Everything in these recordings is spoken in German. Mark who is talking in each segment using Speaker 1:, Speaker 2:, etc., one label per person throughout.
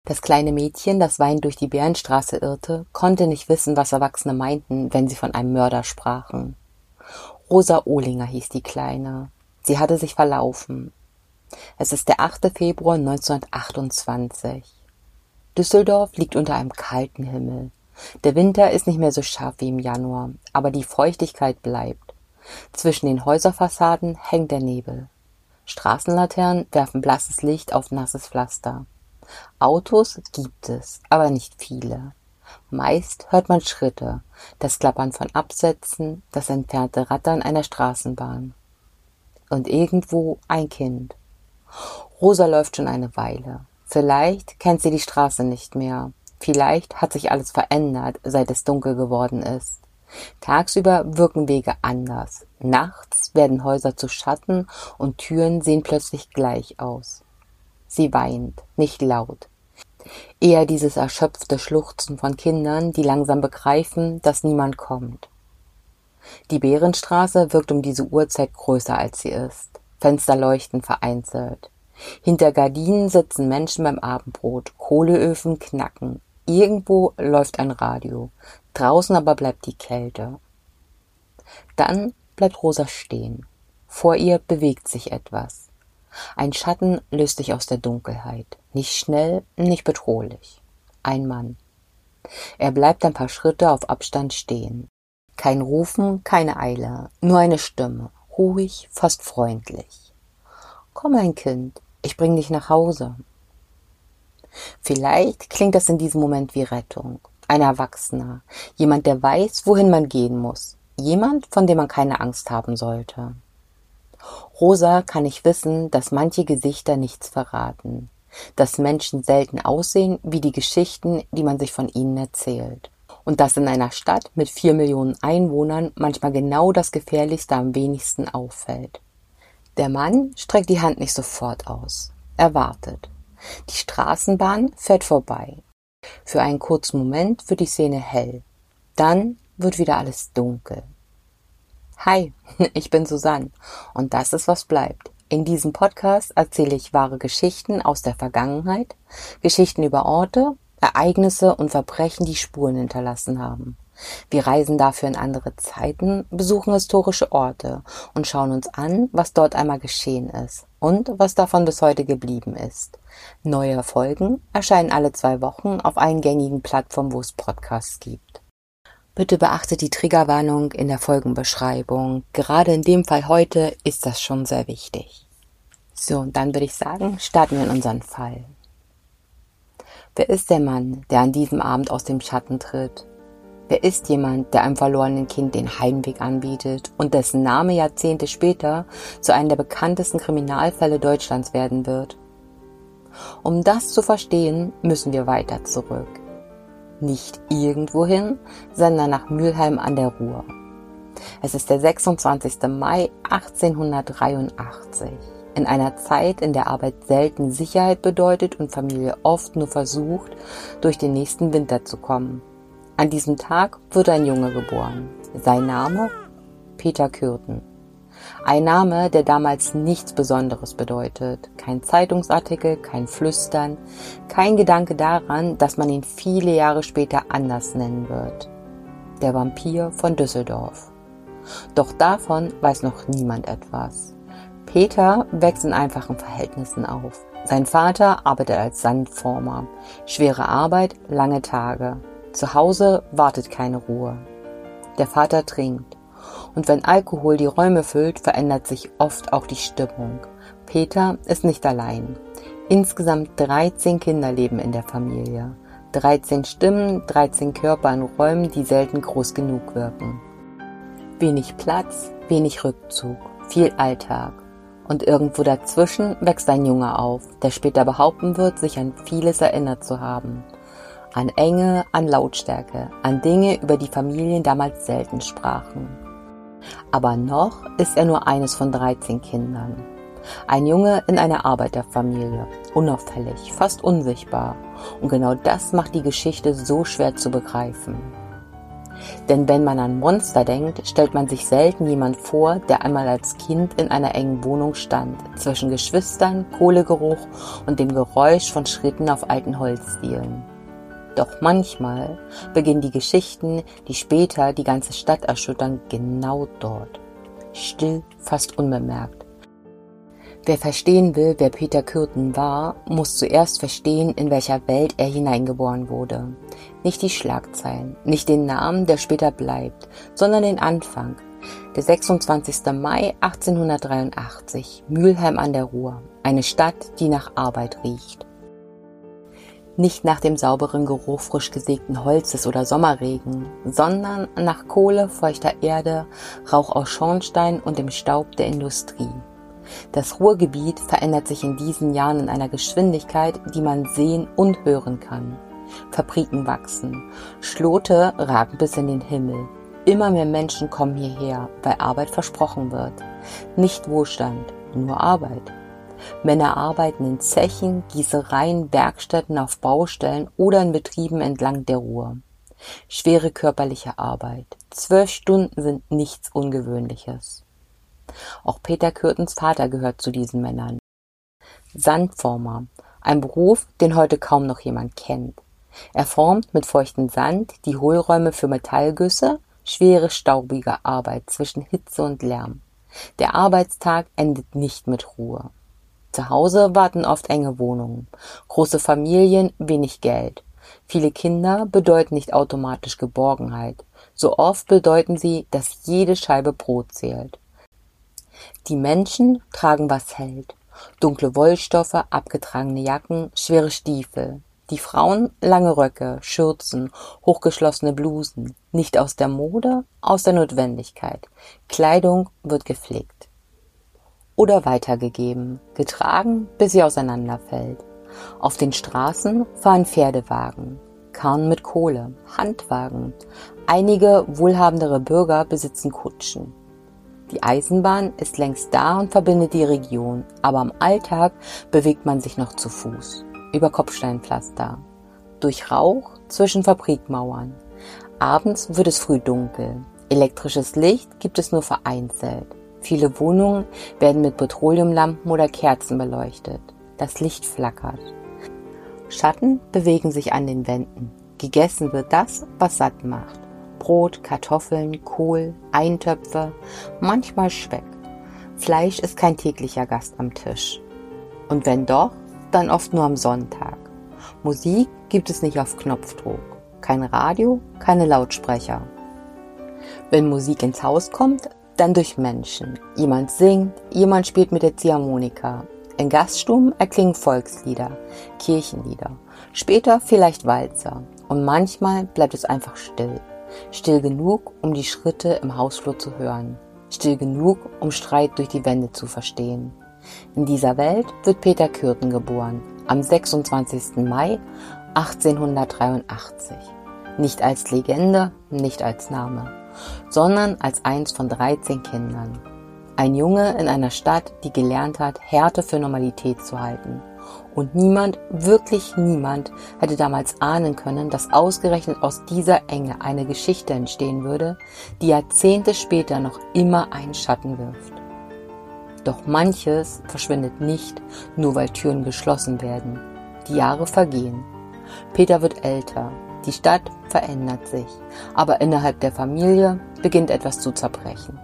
Speaker 1: Das kleine Mädchen, das weinend durch die Bärenstraße irrte, konnte nicht wissen, was Erwachsene meinten, wenn sie von einem Mörder sprachen. Rosa Ohlinger hieß die Kleine. Sie hatte sich verlaufen. Es ist der 8. Februar 1928. Düsseldorf liegt unter einem kalten Himmel. Der Winter ist nicht mehr so scharf wie im Januar, aber die Feuchtigkeit bleibt. Zwischen den Häuserfassaden hängt der Nebel. Straßenlaternen werfen blasses Licht auf nasses Pflaster. Autos gibt es, aber nicht viele. Meist hört man Schritte, das Klappern von Absätzen, das entfernte Rattern einer Straßenbahn. Und irgendwo ein Kind. Rosa läuft schon eine Weile. Vielleicht kennt sie die Straße nicht mehr. Vielleicht hat sich alles verändert, seit es dunkel geworden ist. Tagsüber wirken Wege anders. Nachts werden Häuser zu Schatten und Türen sehen plötzlich gleich aus. Sie weint, nicht laut. Eher dieses erschöpfte Schluchzen von Kindern, die langsam begreifen, dass niemand kommt. Die Bärenstraße wirkt um diese Uhrzeit größer, als sie ist. Fenster leuchten vereinzelt. Hinter Gardinen sitzen Menschen beim Abendbrot, Kohleöfen knacken. Irgendwo läuft ein Radio. Draußen aber bleibt die Kälte. Dann bleibt Rosa stehen. Vor ihr bewegt sich etwas. Ein Schatten löst sich aus der Dunkelheit. Nicht schnell, nicht bedrohlich. Ein Mann. Er bleibt ein paar Schritte auf Abstand stehen. Kein Rufen, keine Eile, nur eine Stimme. Ruhig, fast freundlich. Komm, mein Kind, ich bring dich nach Hause. Vielleicht klingt das in diesem Moment wie Rettung. Ein Erwachsener. Jemand, der weiß, wohin man gehen muss. Jemand, von dem man keine Angst haben sollte. Rosa kann nicht wissen, dass manche Gesichter nichts verraten, dass Menschen selten aussehen wie die Geschichten, die man sich von ihnen erzählt. Und dass in einer Stadt mit 4 Millionen Einwohnern manchmal genau das Gefährlichste am wenigsten auffällt. Der Mann streckt die Hand nicht sofort aus. Er wartet. Die Straßenbahn fährt vorbei. Für einen kurzen Moment wird die Szene hell. Dann wird wieder alles dunkel. Hi, ich bin Susanne und das ist Was bleibt. In diesem Podcast erzähle ich wahre Geschichten aus der Vergangenheit, Geschichten über Orte, Ereignisse und Verbrechen, die Spuren hinterlassen haben. Wir reisen dafür in andere Zeiten, besuchen historische Orte und schauen uns an, was dort einmal geschehen ist und was davon bis heute geblieben ist. Neue Folgen erscheinen alle 2 Wochen auf allen gängigen Plattformen, wo es Podcasts gibt. Bitte beachtet die Triggerwarnung in der Folgenbeschreibung. Gerade in dem Fall heute ist das schon sehr wichtig. So, und dann würde ich sagen, starten wir in unseren Fall. Wer ist der Mann, der an diesem Abend aus dem Schatten tritt? Wer ist jemand, der einem verlorenen Kind den Heimweg anbietet und dessen Name Jahrzehnte später zu einem der bekanntesten Kriminalfälle Deutschlands werden wird? Um das zu verstehen, müssen wir weiter zurück. Nicht irgendwohin, sondern nach Mülheim an der Ruhr. Es ist der 26. Mai 1883. In einer Zeit, in der Arbeit selten Sicherheit bedeutet und Familie oft nur versucht, durch den nächsten Winter zu kommen. An diesem Tag wird ein Junge geboren. Sein Name? Peter Kürten. Ein Name, der damals nichts Besonderes bedeutet. Kein Zeitungsartikel, kein Flüstern, kein Gedanke daran, dass man ihn viele Jahre später anders nennen wird. Der Vampir von Düsseldorf. Doch davon weiß noch niemand etwas. Peter wächst in einfachen Verhältnissen auf. Sein Vater arbeitet als Sandformer. Schwere Arbeit, lange Tage. Zu Hause wartet keine Ruhe. Der Vater trinkt. Und wenn Alkohol die Räume füllt, verändert sich oft auch die Stimmung. Peter ist nicht allein. Insgesamt 13 Kinder leben in der Familie. 13 Stimmen, 13 Körper in Räumen, die selten groß genug wirken. Wenig Platz, wenig Rückzug, viel Alltag. Und irgendwo dazwischen wächst ein Junge auf, der später behaupten wird, sich an vieles erinnert zu haben. An Enge, an Lautstärke, an Dinge, über die Familien damals selten sprachen. Aber noch ist er nur eines von 13 Kindern. Ein Junge in einer Arbeiterfamilie, unauffällig, fast unsichtbar. Und genau das macht die Geschichte so schwer zu begreifen. Denn wenn man an Monster denkt, stellt man sich selten jemand vor, der einmal als Kind in einer engen Wohnung stand, zwischen Geschwistern, Kohlegeruch und dem Geräusch von Schritten auf alten Holzdielen. Doch manchmal beginnen die Geschichten, die später die ganze Stadt erschüttern, genau dort. Still, fast unbemerkt. Wer verstehen will, wer Peter Kürten war, muss zuerst verstehen, in welcher Welt er hineingeboren wurde. Nicht die Schlagzeilen, nicht den Namen, der später bleibt, sondern den Anfang. Der 26. Mai 1883, Mülheim an der Ruhr, eine Stadt, die nach Arbeit riecht. Nicht nach dem sauberen Geruch frisch gesägten Holzes oder Sommerregen, sondern nach Kohle, feuchter Erde, Rauch aus Schornstein und dem Staub der Industrie. Das Ruhrgebiet verändert sich in diesen Jahren in einer Geschwindigkeit, die man sehen und hören kann. Fabriken wachsen, Schlote ragen bis in den Himmel. Immer mehr Menschen kommen hierher, weil Arbeit versprochen wird. Nicht Wohlstand, nur Arbeit. Männer arbeiten in Zechen, Gießereien, Werkstätten, auf Baustellen oder in Betrieben entlang der Ruhr. Schwere körperliche Arbeit. 12 Stunden sind nichts Ungewöhnliches. Auch Peter Kürtens Vater gehört zu diesen Männern. Sandformer, ein Beruf, den heute kaum noch jemand kennt. Er formt mit feuchtem Sand die Hohlräume für Metallgüsse, schwere, staubige Arbeit zwischen Hitze und Lärm. Der Arbeitstag endet nicht mit Ruhe. Zu Hause warten oft enge Wohnungen, große Familien, wenig Geld. Viele Kinder bedeuten nicht automatisch Geborgenheit. So oft bedeuten sie, dass jede Scheibe Brot zählt. Die Menschen tragen, was hält. Dunkle Wollstoffe, abgetragene Jacken, schwere Stiefel. Die Frauen lange Röcke, Schürzen, hochgeschlossene Blusen. Nicht aus der Mode, aus der Notwendigkeit. Kleidung wird gepflegt. Oder weitergegeben, getragen, bis sie auseinanderfällt. Auf den Straßen fahren Pferdewagen, Karren mit Kohle, Handwagen. Einige wohlhabendere Bürger besitzen Kutschen. Die Eisenbahn ist längst da und verbindet die Region, aber im Alltag bewegt man sich noch zu Fuß, über Kopfsteinpflaster, durch Rauch zwischen Fabrikmauern. Abends wird es früh dunkel. Elektrisches Licht gibt es nur vereinzelt. Viele Wohnungen werden mit Petroleumlampen oder Kerzen beleuchtet. Das Licht flackert. Schatten bewegen sich an den Wänden. Gegessen wird das, was satt macht. Brot, Kartoffeln, Kohl, Eintöpfe, manchmal Speck. Fleisch ist kein täglicher Gast am Tisch. Und wenn doch, dann oft nur am Sonntag. Musik gibt es nicht auf Knopfdruck. Kein Radio, keine Lautsprecher. Wenn Musik ins Haus kommt, dann durch Menschen. Jemand singt, jemand spielt mit der Ziehharmonika. In Gaststuben erklingen Volkslieder, Kirchenlieder, später vielleicht Walzer. Und manchmal bleibt es einfach still. Still genug, um die Schritte im Hausflur zu hören. Still genug, um Streit durch die Wände zu verstehen. In dieser Welt wird Peter Kürten geboren, am 26. Mai 1883. Nicht als Legende, nicht als Name, sondern als eins von 13 Kindern. Ein Junge in einer Stadt, die gelernt hat, Härte für Normalität zu halten. Und niemand, wirklich niemand, hätte damals ahnen können, dass ausgerechnet aus dieser Enge eine Geschichte entstehen würde, die Jahrzehnte später noch immer einen Schatten wirft. Doch manches verschwindet nicht, nur weil Türen geschlossen werden. Die Jahre vergehen. Peter wird älter. Die Stadt verändert sich, aber innerhalb der Familie beginnt etwas zu zerbrechen.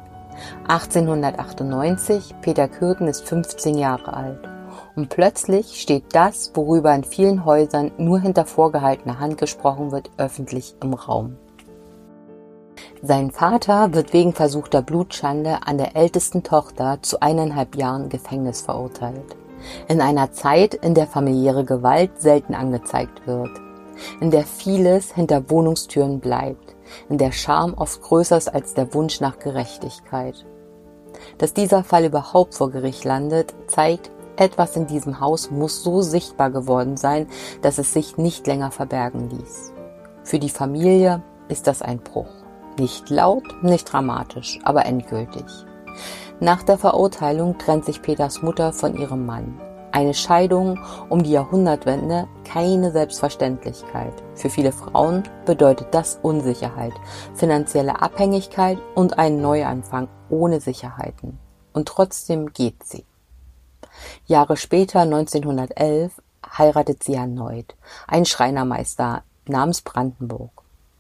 Speaker 1: 1898, Peter Kürten ist 15 Jahre alt und plötzlich steht das, worüber in vielen Häusern nur hinter vorgehaltener Hand gesprochen wird, öffentlich im Raum. Sein Vater wird wegen versuchter Blutschande an der ältesten Tochter zu 1,5 Jahren Gefängnis verurteilt. In einer Zeit, in der familiäre Gewalt selten angezeigt wird. In der vieles hinter Wohnungstüren bleibt, in der Scham oft größer ist als der Wunsch nach Gerechtigkeit. Dass dieser Fall überhaupt vor Gericht landet, zeigt, etwas in diesem Haus muss so sichtbar geworden sein, dass es sich nicht länger verbergen ließ. Für die Familie ist das ein Bruch. Nicht laut, nicht dramatisch, aber endgültig. Nach der Verurteilung trennt sich Peters Mutter von ihrem Mann. Eine Scheidung um die Jahrhundertwende keine Selbstverständlichkeit. Für viele Frauen bedeutet das Unsicherheit, finanzielle Abhängigkeit und einen Neuanfang ohne Sicherheiten. Und trotzdem geht sie. Jahre später, 1911, heiratet sie erneut, einen Schreinermeister namens Brandenburg.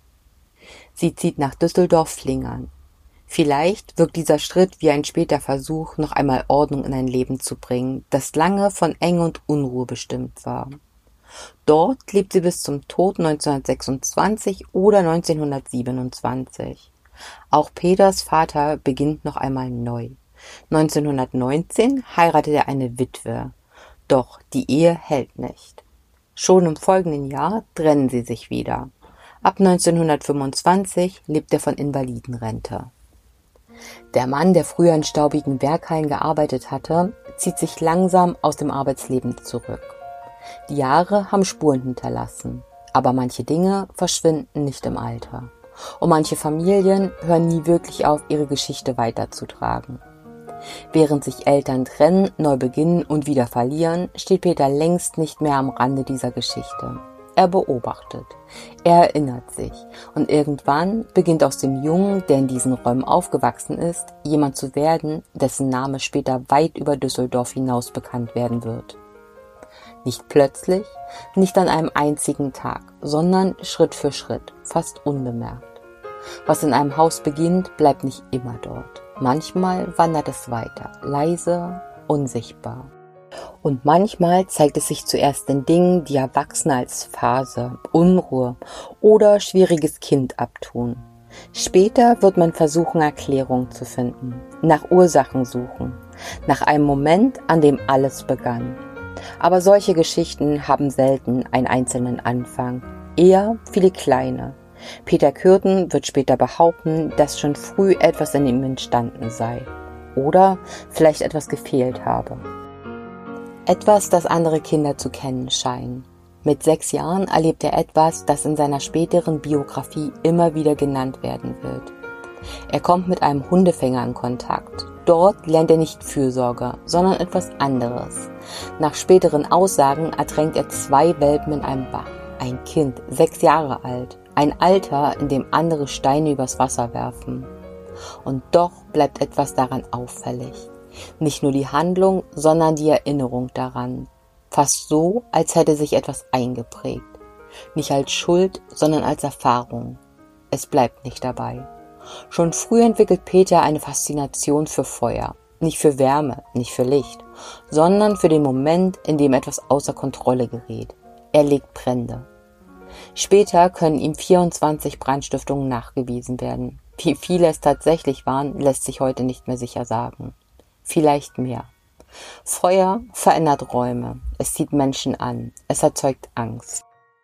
Speaker 1: Sie zieht nach Düsseldorf-Flingern. Vielleicht wirkt dieser Schritt wie ein später Versuch, noch einmal Ordnung in ein Leben zu bringen, das lange von Enge und Unruhe bestimmt war. Dort lebt sie bis zum Tod 1926 oder 1927. Auch Peters Vater beginnt noch einmal neu. 1919 heiratet er eine Witwe, doch die Ehe hält nicht. Schon im folgenden Jahr trennen sie sich wieder. Ab 1925 lebt er von Invalidenrente. Der Mann, der früher in staubigen Werkhallen gearbeitet hatte, zieht sich langsam aus dem Arbeitsleben zurück. Die Jahre haben Spuren hinterlassen, aber manche Dinge verschwinden nicht im Alter. Und manche Familien hören nie wirklich auf, ihre Geschichte weiterzutragen. Während sich Eltern trennen, neu beginnen und wieder verlieren, steht Peter längst nicht mehr am Rande dieser Geschichte. Er beobachtet, er erinnert sich und irgendwann beginnt aus dem Jungen, der in diesen Räumen aufgewachsen ist, jemand zu werden, dessen Name später weit über Düsseldorf hinaus bekannt werden wird. Nicht plötzlich, nicht an einem einzigen Tag, sondern Schritt für Schritt, fast unbemerkt. Was in einem Haus beginnt, bleibt nicht immer dort. Manchmal wandert es weiter, leise, unsichtbar. Und manchmal zeigt es sich zuerst in Dingen, die Erwachsene als Phase, Unruhe oder schwieriges Kind abtun. Später wird man versuchen, Erklärungen zu finden, nach Ursachen suchen, nach einem Moment, an dem alles begann. Aber solche Geschichten haben selten einen einzelnen Anfang, eher viele kleine. Peter Kürten wird später behaupten, dass schon früh etwas in ihm entstanden sei oder vielleicht etwas gefehlt habe. Etwas, das andere Kinder zu kennen scheinen. Mit 6 Jahren erlebt er etwas, das in seiner späteren Biografie immer wieder genannt werden wird. Er kommt mit einem Hundefänger in Kontakt. Dort lernt er nicht Fürsorge, sondern etwas anderes. Nach späteren Aussagen ertränkt er 2 Welpen in einem Bach. Ein Kind, 6 Jahre alt. Ein Alter, in dem andere Steine übers Wasser werfen. Und doch bleibt etwas daran auffällig. Nicht nur die Handlung, sondern die Erinnerung daran. Fast so, als hätte sich etwas eingeprägt. Nicht als Schuld, sondern als Erfahrung. Es bleibt nicht dabei. Schon früh entwickelt Peter eine Faszination für Feuer. Nicht für Wärme, nicht für Licht, sondern für den Moment, in dem etwas außer Kontrolle gerät. Er legt Brände. Später können ihm 24 Brandstiftungen nachgewiesen werden. Wie viele es tatsächlich waren, lässt sich heute nicht mehr sicher sagen. Vielleicht mehr. Feuer verändert Räume, es zieht Menschen an, es erzeugt Angst.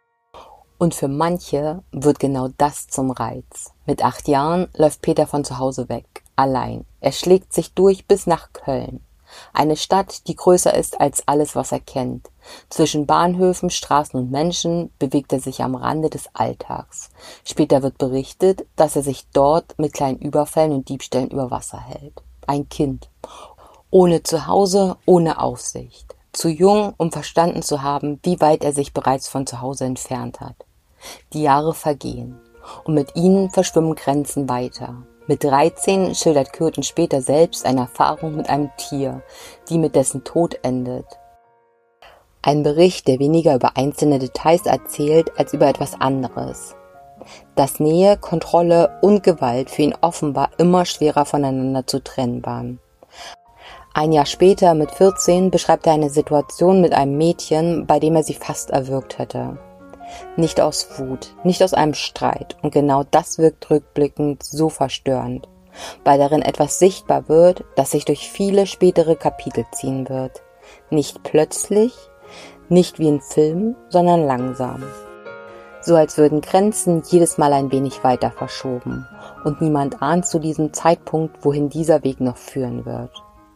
Speaker 1: Und für manche wird genau das zum Reiz. Mit 8 Jahren läuft Peter von zu Hause weg, allein. Er schlägt sich durch bis nach Köln. Eine Stadt, die größer ist als alles, was er kennt. Zwischen Bahnhöfen, Straßen und Menschen bewegt er sich am Rande des Alltags. Später wird berichtet, dass er sich dort mit kleinen Überfällen und Diebstählen über Wasser hält. Ein Kind. Ohne Zuhause, ohne Aufsicht. Zu jung, um verstanden zu haben, wie weit er sich bereits von zu Hause entfernt hat. Die Jahre vergehen. Und mit ihnen verschwimmen Grenzen weiter. Mit 13 schildert Kürten später selbst eine Erfahrung mit einem Tier, die mit dessen Tod endet. Ein Bericht, der weniger über einzelne Details erzählt, als über etwas anderes. Dass Nähe, Kontrolle und Gewalt für ihn offenbar immer schwerer voneinander zu trennen waren. Ein Jahr später, mit 14, beschreibt er eine Situation mit einem Mädchen, bei dem er sie fast erwürgt hätte. Nicht aus Wut, nicht aus einem Streit. Und genau das wirkt rückblickend so verstörend, weil darin etwas sichtbar wird, das sich durch viele spätere Kapitel ziehen wird. Nicht plötzlich, nicht wie in Filmen, sondern langsam. So als würden Grenzen jedes Mal ein wenig weiter verschoben und niemand ahnt zu diesem Zeitpunkt, wohin dieser Weg noch führen wird.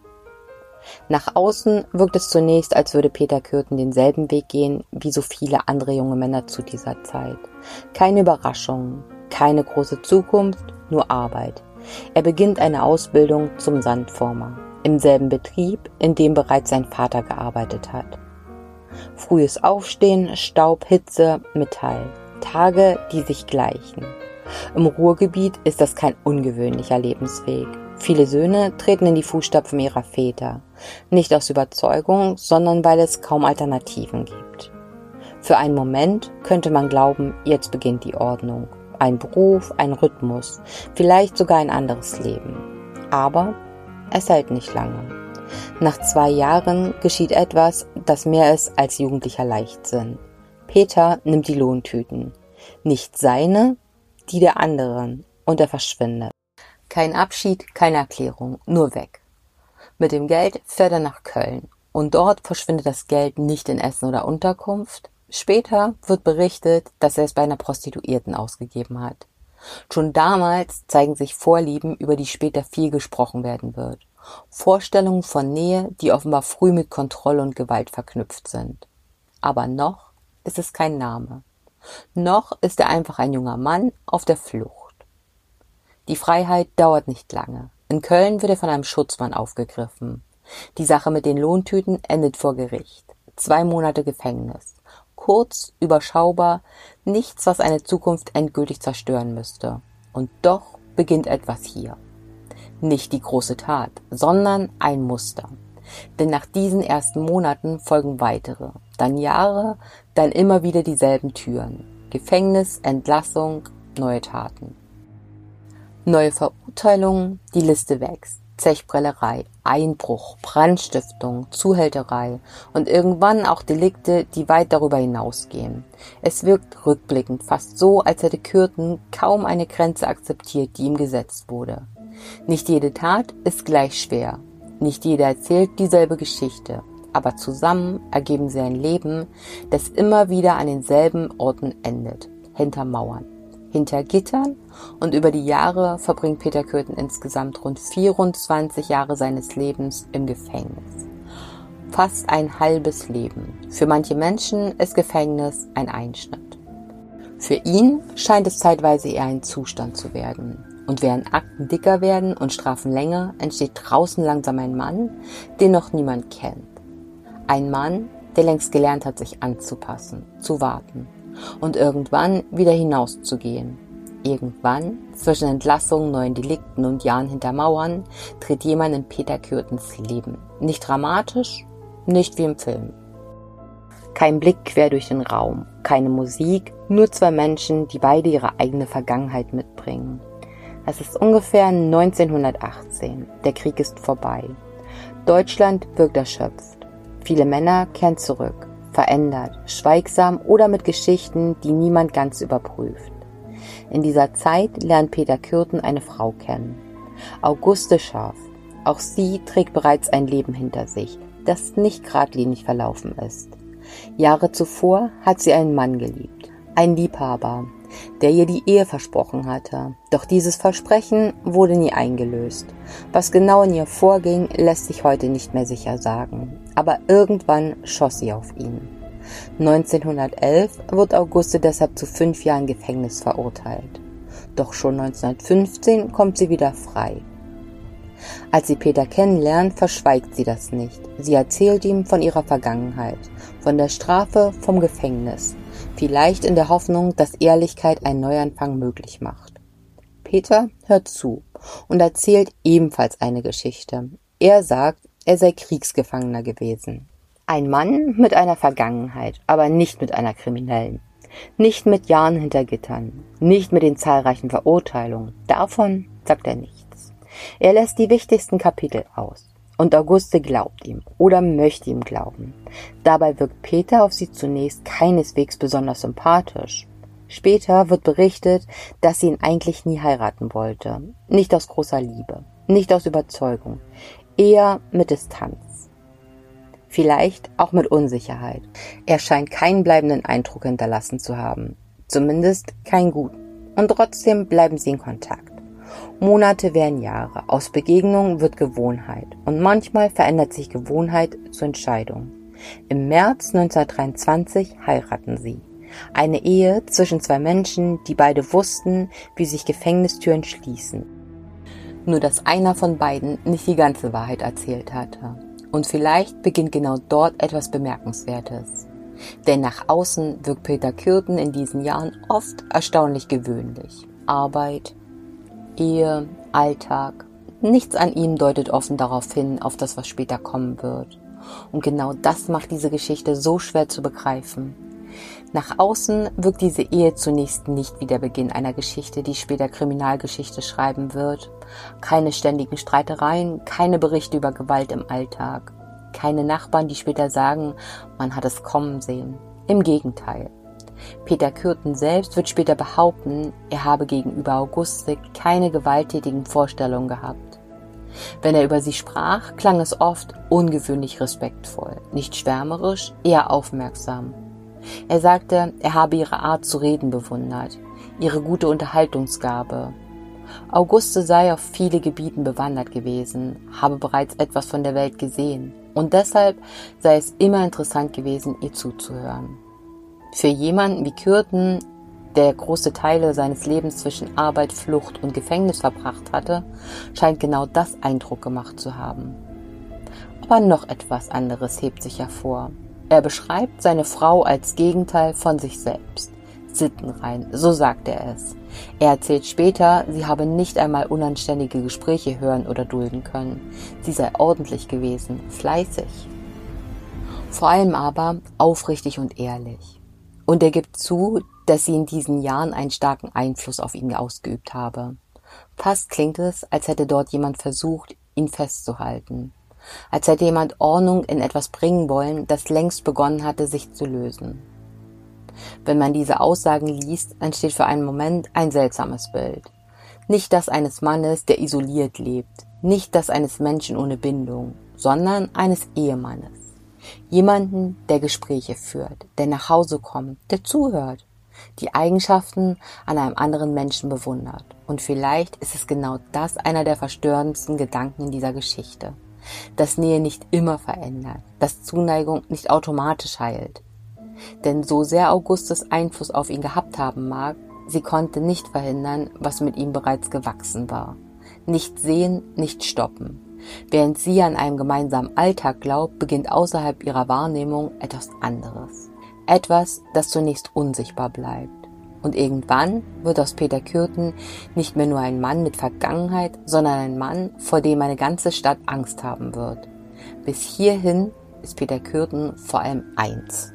Speaker 1: Nach außen wirkt es zunächst, als würde Peter Kürten denselben Weg gehen wie so viele andere junge Männer zu dieser Zeit. Keine Überraschungen, keine große Zukunft, nur Arbeit. Er beginnt eine Ausbildung zum Sandformer. im selben Betrieb, in dem bereits sein Vater gearbeitet hat. Frühes Aufstehen, Staub, Hitze, Metall. Tage, die sich gleichen. Im Ruhrgebiet ist das kein ungewöhnlicher Lebensweg. Viele Söhne treten in die Fußstapfen ihrer Väter. Nicht aus Überzeugung, sondern weil es kaum Alternativen gibt. Für einen Moment könnte man glauben, jetzt beginnt die Ordnung. Ein Beruf, ein Rhythmus, vielleicht sogar ein anderes Leben. Aber es hält nicht lange. Nach 2 Jahren geschieht etwas, das mehr ist als jugendlicher Leichtsinn. Peter nimmt die Lohntüten. Nicht seine, die der anderen, und er verschwindet. Kein Abschied, keine Erklärung, nur weg. Mit dem Geld fährt er nach Köln. Und dort verschwindet das Geld nicht in Essen oder Unterkunft. Später wird berichtet, dass er es bei einer Prostituierten ausgegeben hat. Schon damals zeigen sich Vorlieben, über die später viel gesprochen werden wird. Vorstellungen von Nähe, die offenbar früh mit Kontrolle und Gewalt verknüpft sind. Aber noch ist es kein Name. Noch ist er einfach ein junger Mann auf der Flucht. Die Freiheit dauert nicht lange. In Köln wird er von einem Schutzmann aufgegriffen. Die Sache mit den Lohntüten endet vor Gericht. 2 Monate Gefängnis. Kurz, überschaubar, nichts, was eine Zukunft endgültig zerstören müsste. Und doch beginnt etwas hier. Nicht die große Tat, sondern ein Muster. Denn nach diesen ersten Monaten folgen weitere, dann Jahre, dann immer wieder dieselben Türen. Gefängnis, Entlassung, neue Taten. Neue Verurteilungen, die Liste wächst. Zechprellerei, Einbruch, Brandstiftung, Zuhälterei und irgendwann auch Delikte, die weit darüber hinausgehen. Es wirkt rückblickend fast so, als hätte Kürten kaum eine Grenze akzeptiert, die ihm gesetzt wurde. Nicht jede Tat ist gleich schwer. Nicht jeder erzählt dieselbe Geschichte. Aber zusammen ergeben sie ein Leben, das immer wieder an denselben Orten endet. Hinter Mauern. Hinter Gittern, und über die Jahre verbringt Peter Kürten insgesamt rund 24 Jahre seines Lebens im Gefängnis. Fast ein halbes Leben. Für manche Menschen ist Gefängnis ein Einschnitt. Für ihn scheint es zeitweise eher ein Zustand zu werden. Und während Akten dicker werden und Strafen länger, entsteht draußen langsam ein Mann, den noch niemand kennt. Ein Mann, der längst gelernt hat, sich anzupassen, zu warten. Und irgendwann wieder hinauszugehen. Irgendwann, zwischen Entlassungen, neuen Delikten und Jahren hinter Mauern, tritt jemand in Peter Kürtens Leben. Nicht dramatisch, nicht wie im Film. Kein Blick quer durch den Raum, keine Musik, nur 2 Menschen, die beide ihre eigene Vergangenheit mitbringen. Es ist ungefähr 1918. Der Krieg ist vorbei. Deutschland wirkt erschöpft. Viele Männer kehren zurück. Verändert, schweigsam oder mit Geschichten, die niemand ganz überprüft. In dieser Zeit lernt Peter Kürten eine Frau kennen. Auguste Scharf. Auch sie trägt bereits ein Leben hinter sich, das nicht geradlinig verlaufen ist. Jahre zuvor hat sie einen Mann geliebt. Ein Liebhaber, der ihr die Ehe versprochen hatte. Doch dieses Versprechen wurde nie eingelöst. Was genau in ihr vorging, lässt sich heute nicht mehr sicher sagen. Aber irgendwann schoss sie auf ihn. 1911 wird Auguste deshalb zu 5 Jahren Gefängnis verurteilt. Doch schon 1915 kommt sie wieder frei. Als sie Peter kennenlernt, verschweigt sie das nicht. Sie erzählt ihm von ihrer Vergangenheit, von der Strafe, vom Gefängnis. Vielleicht in der Hoffnung, dass Ehrlichkeit einen Neuanfang möglich macht. Peter hört zu und erzählt ebenfalls eine Geschichte. Er sagt, er sei Kriegsgefangener gewesen. Ein Mann mit einer Vergangenheit, aber nicht mit einer kriminellen. Nicht mit Jahren hinter Gittern, nicht mit den zahlreichen Verurteilungen. Davon sagt er nichts. Er lässt die wichtigsten Kapitel aus. Und Auguste glaubt ihm oder möchte ihm glauben. Dabei wirkt Peter auf sie zunächst keineswegs besonders sympathisch. Später wird berichtet, dass sie ihn eigentlich nie heiraten wollte. Nicht aus großer Liebe, nicht aus Überzeugung, eher mit Distanz. Vielleicht auch mit Unsicherheit. Er scheint keinen bleibenden Eindruck hinterlassen zu haben. Zumindest keinen guten. Und trotzdem bleiben sie in Kontakt. Monate werden Jahre, aus Begegnung wird Gewohnheit und manchmal verändert sich Gewohnheit zur Entscheidung. Im März 1923 heiraten sie. Eine Ehe zwischen 2 Menschen, die beide wussten, wie sich Gefängnistüren schließen. Nur dass einer von beiden nicht die ganze Wahrheit erzählt hatte. Und vielleicht beginnt genau dort etwas Bemerkenswertes. Denn nach außen wirkt Peter Kürten in diesen Jahren oft erstaunlich gewöhnlich. Arbeit, Ehe, Alltag, nichts an ihm deutet offen darauf hin, auf das, was später kommen wird. Und genau das macht diese Geschichte so schwer zu begreifen. Nach außen wirkt diese Ehe zunächst nicht wie der Beginn einer Geschichte, die später Kriminalgeschichte schreiben wird. Keine ständigen Streitereien, keine Berichte über Gewalt im Alltag. Keine Nachbarn, die später sagen, man hat es kommen sehen. Im Gegenteil. Peter Kürten selbst wird später behaupten, er habe gegenüber Auguste keine gewalttätigen Vorstellungen gehabt. Wenn er über sie sprach, klang es oft ungewöhnlich respektvoll, nicht schwärmerisch, eher aufmerksam. Er sagte, er habe ihre Art zu reden bewundert, ihre gute Unterhaltungsgabe. Auguste sei auf viele Gebieten bewandert gewesen, habe bereits etwas von der Welt gesehen und deshalb sei es immer interessant gewesen, ihr zuzuhören. Für jemanden wie Kürten, der große Teile seines Lebens zwischen Arbeit, Flucht und Gefängnis verbracht hatte, scheint genau das Eindruck gemacht zu haben. Aber noch etwas anderes hebt sich hervor. Er beschreibt seine Frau als Gegenteil von sich selbst. Sittenrein, so sagt er es. Er erzählt später, sie habe nicht einmal unanständige Gespräche hören oder dulden können. Sie sei ordentlich gewesen, fleißig. Vor allem aber aufrichtig und ehrlich. Und er gibt zu, dass sie in diesen Jahren einen starken Einfluss auf ihn ausgeübt habe. Fast klingt es, als hätte dort jemand versucht, ihn festzuhalten. Als hätte jemand Ordnung in etwas bringen wollen, das längst begonnen hatte, sich zu lösen. Wenn man diese Aussagen liest, entsteht für einen Moment ein seltsames Bild. Nicht das eines Mannes, der isoliert lebt, nicht das eines Menschen ohne Bindung, sondern eines Ehemannes. Jemanden, der Gespräche führt, der nach Hause kommt, der zuhört, die Eigenschaften an einem anderen Menschen bewundert. Und vielleicht ist es genau das einer der verstörendsten Gedanken in dieser Geschichte. Dass Nähe nicht immer verändert, dass Zuneigung nicht automatisch heilt. Denn so sehr Augustes Einfluss auf ihn gehabt haben mag, sie konnte nicht verhindern, was mit ihm bereits gewachsen war. Nicht sehen, nicht stoppen. Während sie an einen gemeinsamen Alltag glaubt, beginnt außerhalb ihrer Wahrnehmung etwas anderes. Etwas, das zunächst unsichtbar bleibt. Und irgendwann wird aus Peter Kürten nicht mehr nur ein Mann mit Vergangenheit, sondern ein Mann, vor dem eine ganze Stadt Angst haben wird. Bis hierhin ist Peter Kürten vor allem eins.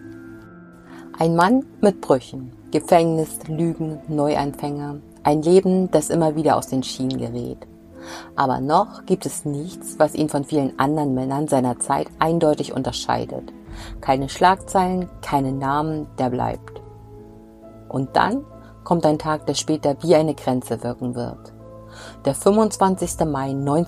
Speaker 1: Ein Mann mit Brüchen, Gefängnis, Lügen, Neuanfänger, ein Leben, das immer wieder aus den Schienen gerät. Aber noch gibt es nichts, was ihn von vielen anderen Männern seiner Zeit eindeutig unterscheidet. Keine Schlagzeilen, keine Namen, der bleibt. Und dann kommt ein Tag, der später wie eine Grenze wirken wird. Der 25. Mai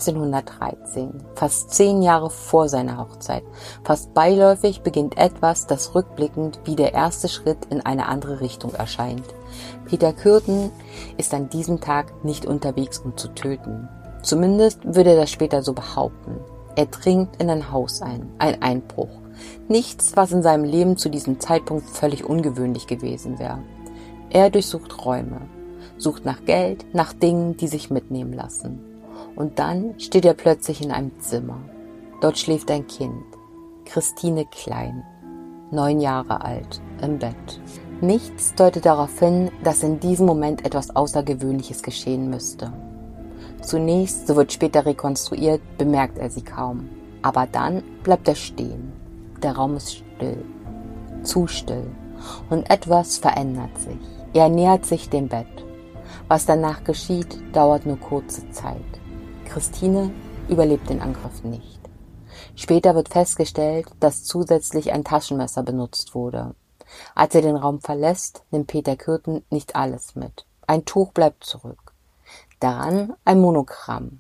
Speaker 1: 1913, fast 10 Jahre vor seiner Hochzeit. Fast beiläufig beginnt etwas, das rückblickend wie der erste Schritt in eine andere Richtung erscheint. Peter Kürten ist an diesem Tag nicht unterwegs, um zu töten. Zumindest würde er das später so behaupten. Er dringt in ein Haus ein Einbruch. Nichts, was in seinem Leben zu diesem Zeitpunkt völlig ungewöhnlich gewesen wäre. Er durchsucht Räume, sucht nach Geld, nach Dingen, die sich mitnehmen lassen. Und dann steht er plötzlich in einem Zimmer. Dort schläft ein Kind, Christine Klein, 9 Jahre alt, im Bett. Nichts deutet darauf hin, dass in diesem Moment etwas Außergewöhnliches geschehen müsste. Zunächst, so wird später rekonstruiert, bemerkt er sie kaum. Aber dann bleibt er stehen. Der Raum ist still, zu still. Und etwas verändert sich. Er nähert sich dem Bett. Was danach geschieht, dauert nur kurze Zeit. Christine überlebt den Angriff nicht. Später wird festgestellt, dass zusätzlich ein Taschenmesser benutzt wurde. Als er den Raum verlässt, nimmt Peter Kürten nicht alles mit. Ein Tuch bleibt zurück. Daran ein Monogramm.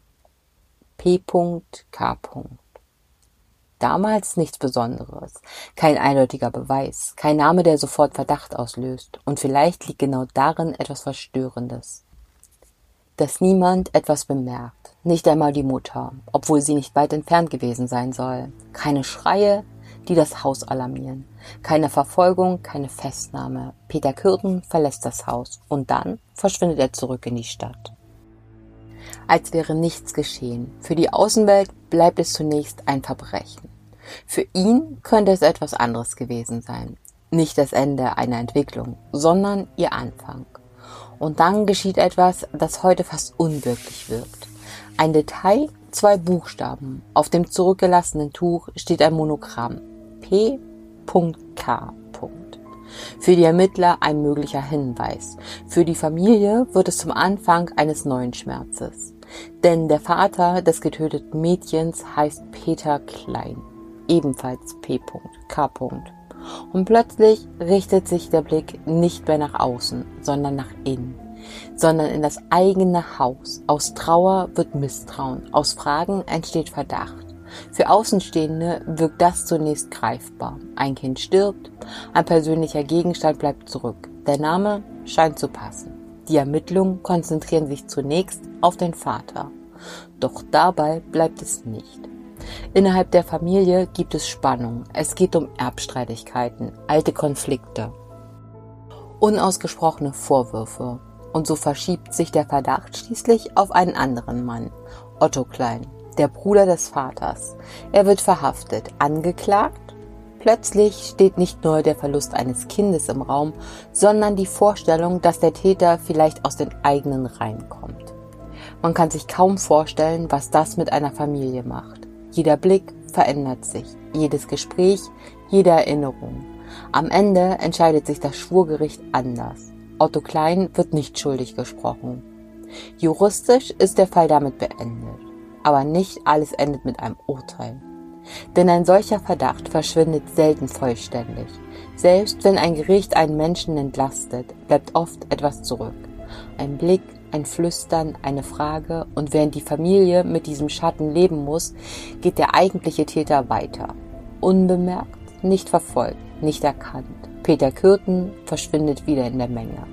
Speaker 1: P.K. Damals nichts Besonderes, kein eindeutiger Beweis, kein Name, der sofort Verdacht auslöst. Und vielleicht liegt genau darin etwas Verstörendes. Dass niemand etwas bemerkt, nicht einmal die Mutter, obwohl sie nicht weit entfernt gewesen sein soll. Keine Schreie, die das Haus alarmieren. Keine Verfolgung, keine Festnahme. Peter Kürten verlässt das Haus und dann verschwindet er zurück in die Stadt. als wäre nichts geschehen. Für die Außenwelt bleibt es zunächst ein Verbrechen. Für ihn könnte es etwas anderes gewesen sein. Nicht das Ende einer Entwicklung, sondern ihr Anfang. Und dann geschieht etwas, das heute fast unwirklich wirkt. Ein Detail, 2 Buchstaben. Auf dem zurückgelassenen Tuch steht ein Monogramm. P.K. Für die Ermittler ein möglicher Hinweis. Für die Familie wird es zum Anfang eines neuen Schmerzes. Denn der Vater des getöteten Mädchens heißt Peter Klein. Ebenfalls P.K. Und plötzlich richtet sich der Blick nicht mehr nach außen, sondern nach innen. Sondern in das eigene Haus. Aus Trauer wird Misstrauen. Aus Fragen entsteht Verdacht. Für Außenstehende wirkt das zunächst greifbar. Ein Kind stirbt, ein persönlicher Gegenstand bleibt zurück. Der Name scheint zu passen. Die Ermittlungen konzentrieren sich zunächst auf den Vater. Doch dabei bleibt es nicht. Innerhalb der Familie gibt es Spannung. Es geht um Erbstreitigkeiten, alte Konflikte, unausgesprochene Vorwürfe. Und so verschiebt sich der Verdacht schließlich auf einen anderen Mann, Otto Klein, der Bruder des Vaters. Er wird verhaftet, angeklagt. Plötzlich steht nicht nur der Verlust eines Kindes im Raum, sondern die Vorstellung, dass der Täter vielleicht aus den eigenen Reihen kommt. Man kann sich kaum vorstellen, was das mit einer Familie macht. Jeder Blick verändert sich, jedes Gespräch, jede Erinnerung. Am Ende entscheidet sich das Schwurgericht anders. Otto Klein wird nicht schuldig gesprochen. Juristisch ist der Fall damit beendet. Aber nicht alles endet mit einem Urteil. Denn ein solcher Verdacht verschwindet selten vollständig. Selbst wenn ein Gericht einen Menschen entlastet, bleibt oft etwas zurück. Ein Blick, ein Flüstern, eine Frage, und während die Familie mit diesem Schatten leben muss, geht der eigentliche Täter weiter. Unbemerkt, nicht verfolgt, nicht erkannt. Peter Kürten verschwindet wieder in der Menge.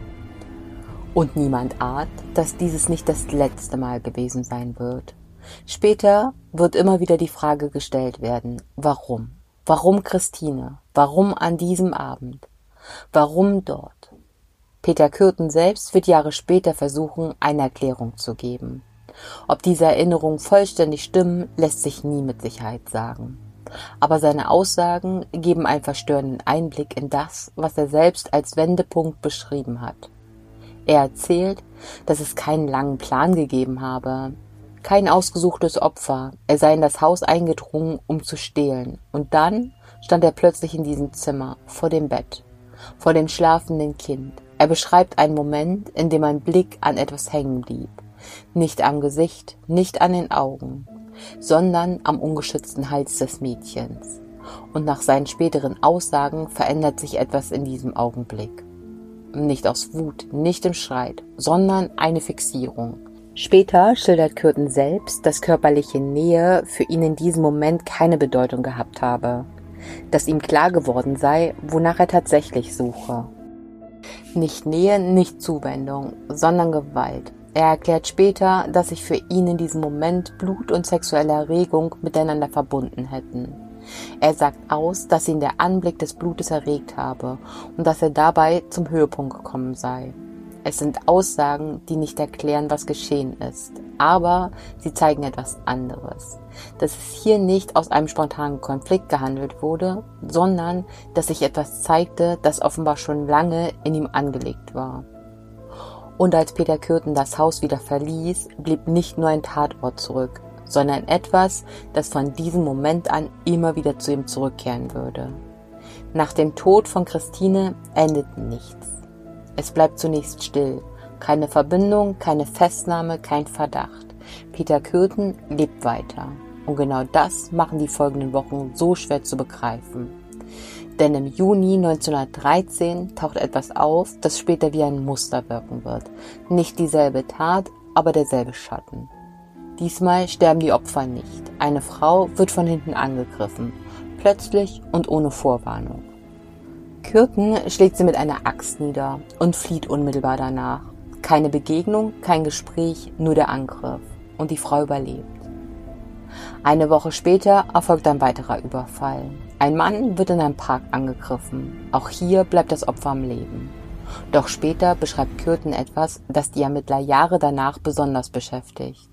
Speaker 1: Und niemand ahnt, dass dieses nicht das letzte Mal gewesen sein wird. Später wird immer wieder die Frage gestellt werden, warum? Warum Christine? Warum an diesem Abend? Warum dort? Peter Kürten selbst wird Jahre später versuchen, eine Erklärung zu geben. Ob diese Erinnerungen vollständig stimmen, lässt sich nie mit Sicherheit sagen. Aber seine Aussagen geben einen verstörenden Einblick in das, was er selbst als Wendepunkt beschrieben hat. Er erzählt, dass es keinen langen Plan gegeben habe, kein ausgesuchtes Opfer, er sei in das Haus eingedrungen, um zu stehlen. Und dann stand er plötzlich in diesem Zimmer, vor dem Bett, vor dem schlafenden Kind. Er beschreibt einen Moment, in dem ein Blick an etwas hängen blieb. Nicht am Gesicht, nicht an den Augen, sondern am ungeschützten Hals des Mädchens. Und nach seinen späteren Aussagen verändert sich etwas in diesem Augenblick. Nicht aus Wut, nicht im Streit, sondern eine Fixierung. Später schildert Kürten selbst, dass körperliche Nähe für ihn in diesem Moment keine Bedeutung gehabt habe. Dass ihm klar geworden sei, wonach er tatsächlich suche. Nicht Nähe, nicht Zuwendung, sondern Gewalt. Er erklärt später, dass sich für ihn in diesem Moment Blut und sexuelle Erregung miteinander verbunden hätten. Er sagt aus, dass ihn der Anblick des Blutes erregt habe und dass er dabei zum Höhepunkt gekommen sei. Es sind Aussagen, die nicht erklären, was geschehen ist, aber sie zeigen etwas anderes. Dass es hier nicht aus einem spontanen Konflikt gehandelt wurde, sondern dass sich etwas zeigte, das offenbar schon lange in ihm angelegt war. Und als Peter Kürten das Haus wieder verließ, blieb nicht nur ein Tatort zurück, sondern etwas, das von diesem Moment an immer wieder zu ihm zurückkehren würde. Nach dem Tod von Christine endet nichts. Es bleibt zunächst still, keine Verbindung, keine Festnahme, kein Verdacht. Peter Kürten lebt weiter. Und genau das machen die folgenden Wochen so schwer zu begreifen. Denn im Juni 1913 taucht etwas auf, das später wie ein Muster wirken wird. Nicht dieselbe Tat, aber derselbe Schatten. Diesmal sterben die Opfer nicht. Eine Frau wird von hinten angegriffen, plötzlich und ohne Vorwarnung. Kürten schlägt sie mit einer Axt nieder und flieht unmittelbar danach. Keine Begegnung, kein Gespräch, nur der Angriff. Und die Frau überlebt. Eine Woche später erfolgt ein weiterer Überfall. Ein Mann wird in einem Park angegriffen. Auch hier bleibt das Opfer am Leben. Doch später beschreibt Kürten etwas, das die Ermittler Jahre danach besonders beschäftigt.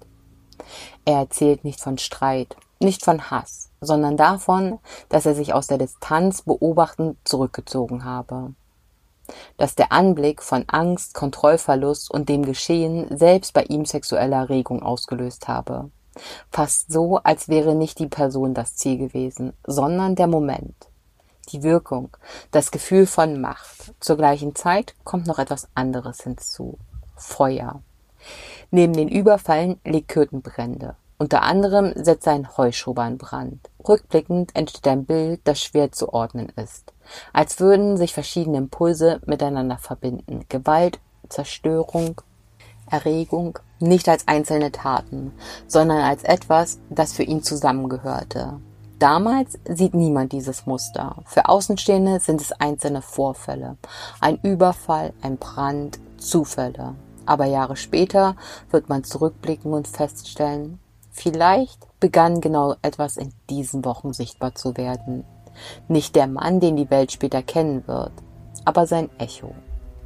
Speaker 1: Er erzählt nicht von Streit, nicht von Hass, sondern davon, dass er sich aus der Distanz beobachtend zurückgezogen habe. Dass der Anblick von Angst, Kontrollverlust und dem Geschehen selbst bei ihm sexuelle Erregung ausgelöst habe. Fast so, als wäre nicht die Person das Ziel gewesen, sondern der Moment. Die Wirkung, das Gefühl von Macht. Zur gleichen Zeit kommt noch etwas anderes hinzu. Feuer. Neben den Überfällen legt Kürten Brände. Unter anderem setzt er einen Heuschober in Brand. Rückblickend entsteht ein Bild, das schwer zu ordnen ist. Als würden sich verschiedene Impulse miteinander verbinden. Gewalt, Zerstörung, Erregung, nicht als einzelne Taten, sondern als etwas, das für ihn zusammengehörte. Damals sieht niemand dieses Muster. Für Außenstehende sind es einzelne Vorfälle. Ein Überfall, ein Brand, Zufälle. Aber Jahre später wird man zurückblicken und feststellen, vielleicht begann genau etwas in diesen Wochen sichtbar zu werden. Nicht der Mann, den die Welt später kennen wird, aber sein Echo.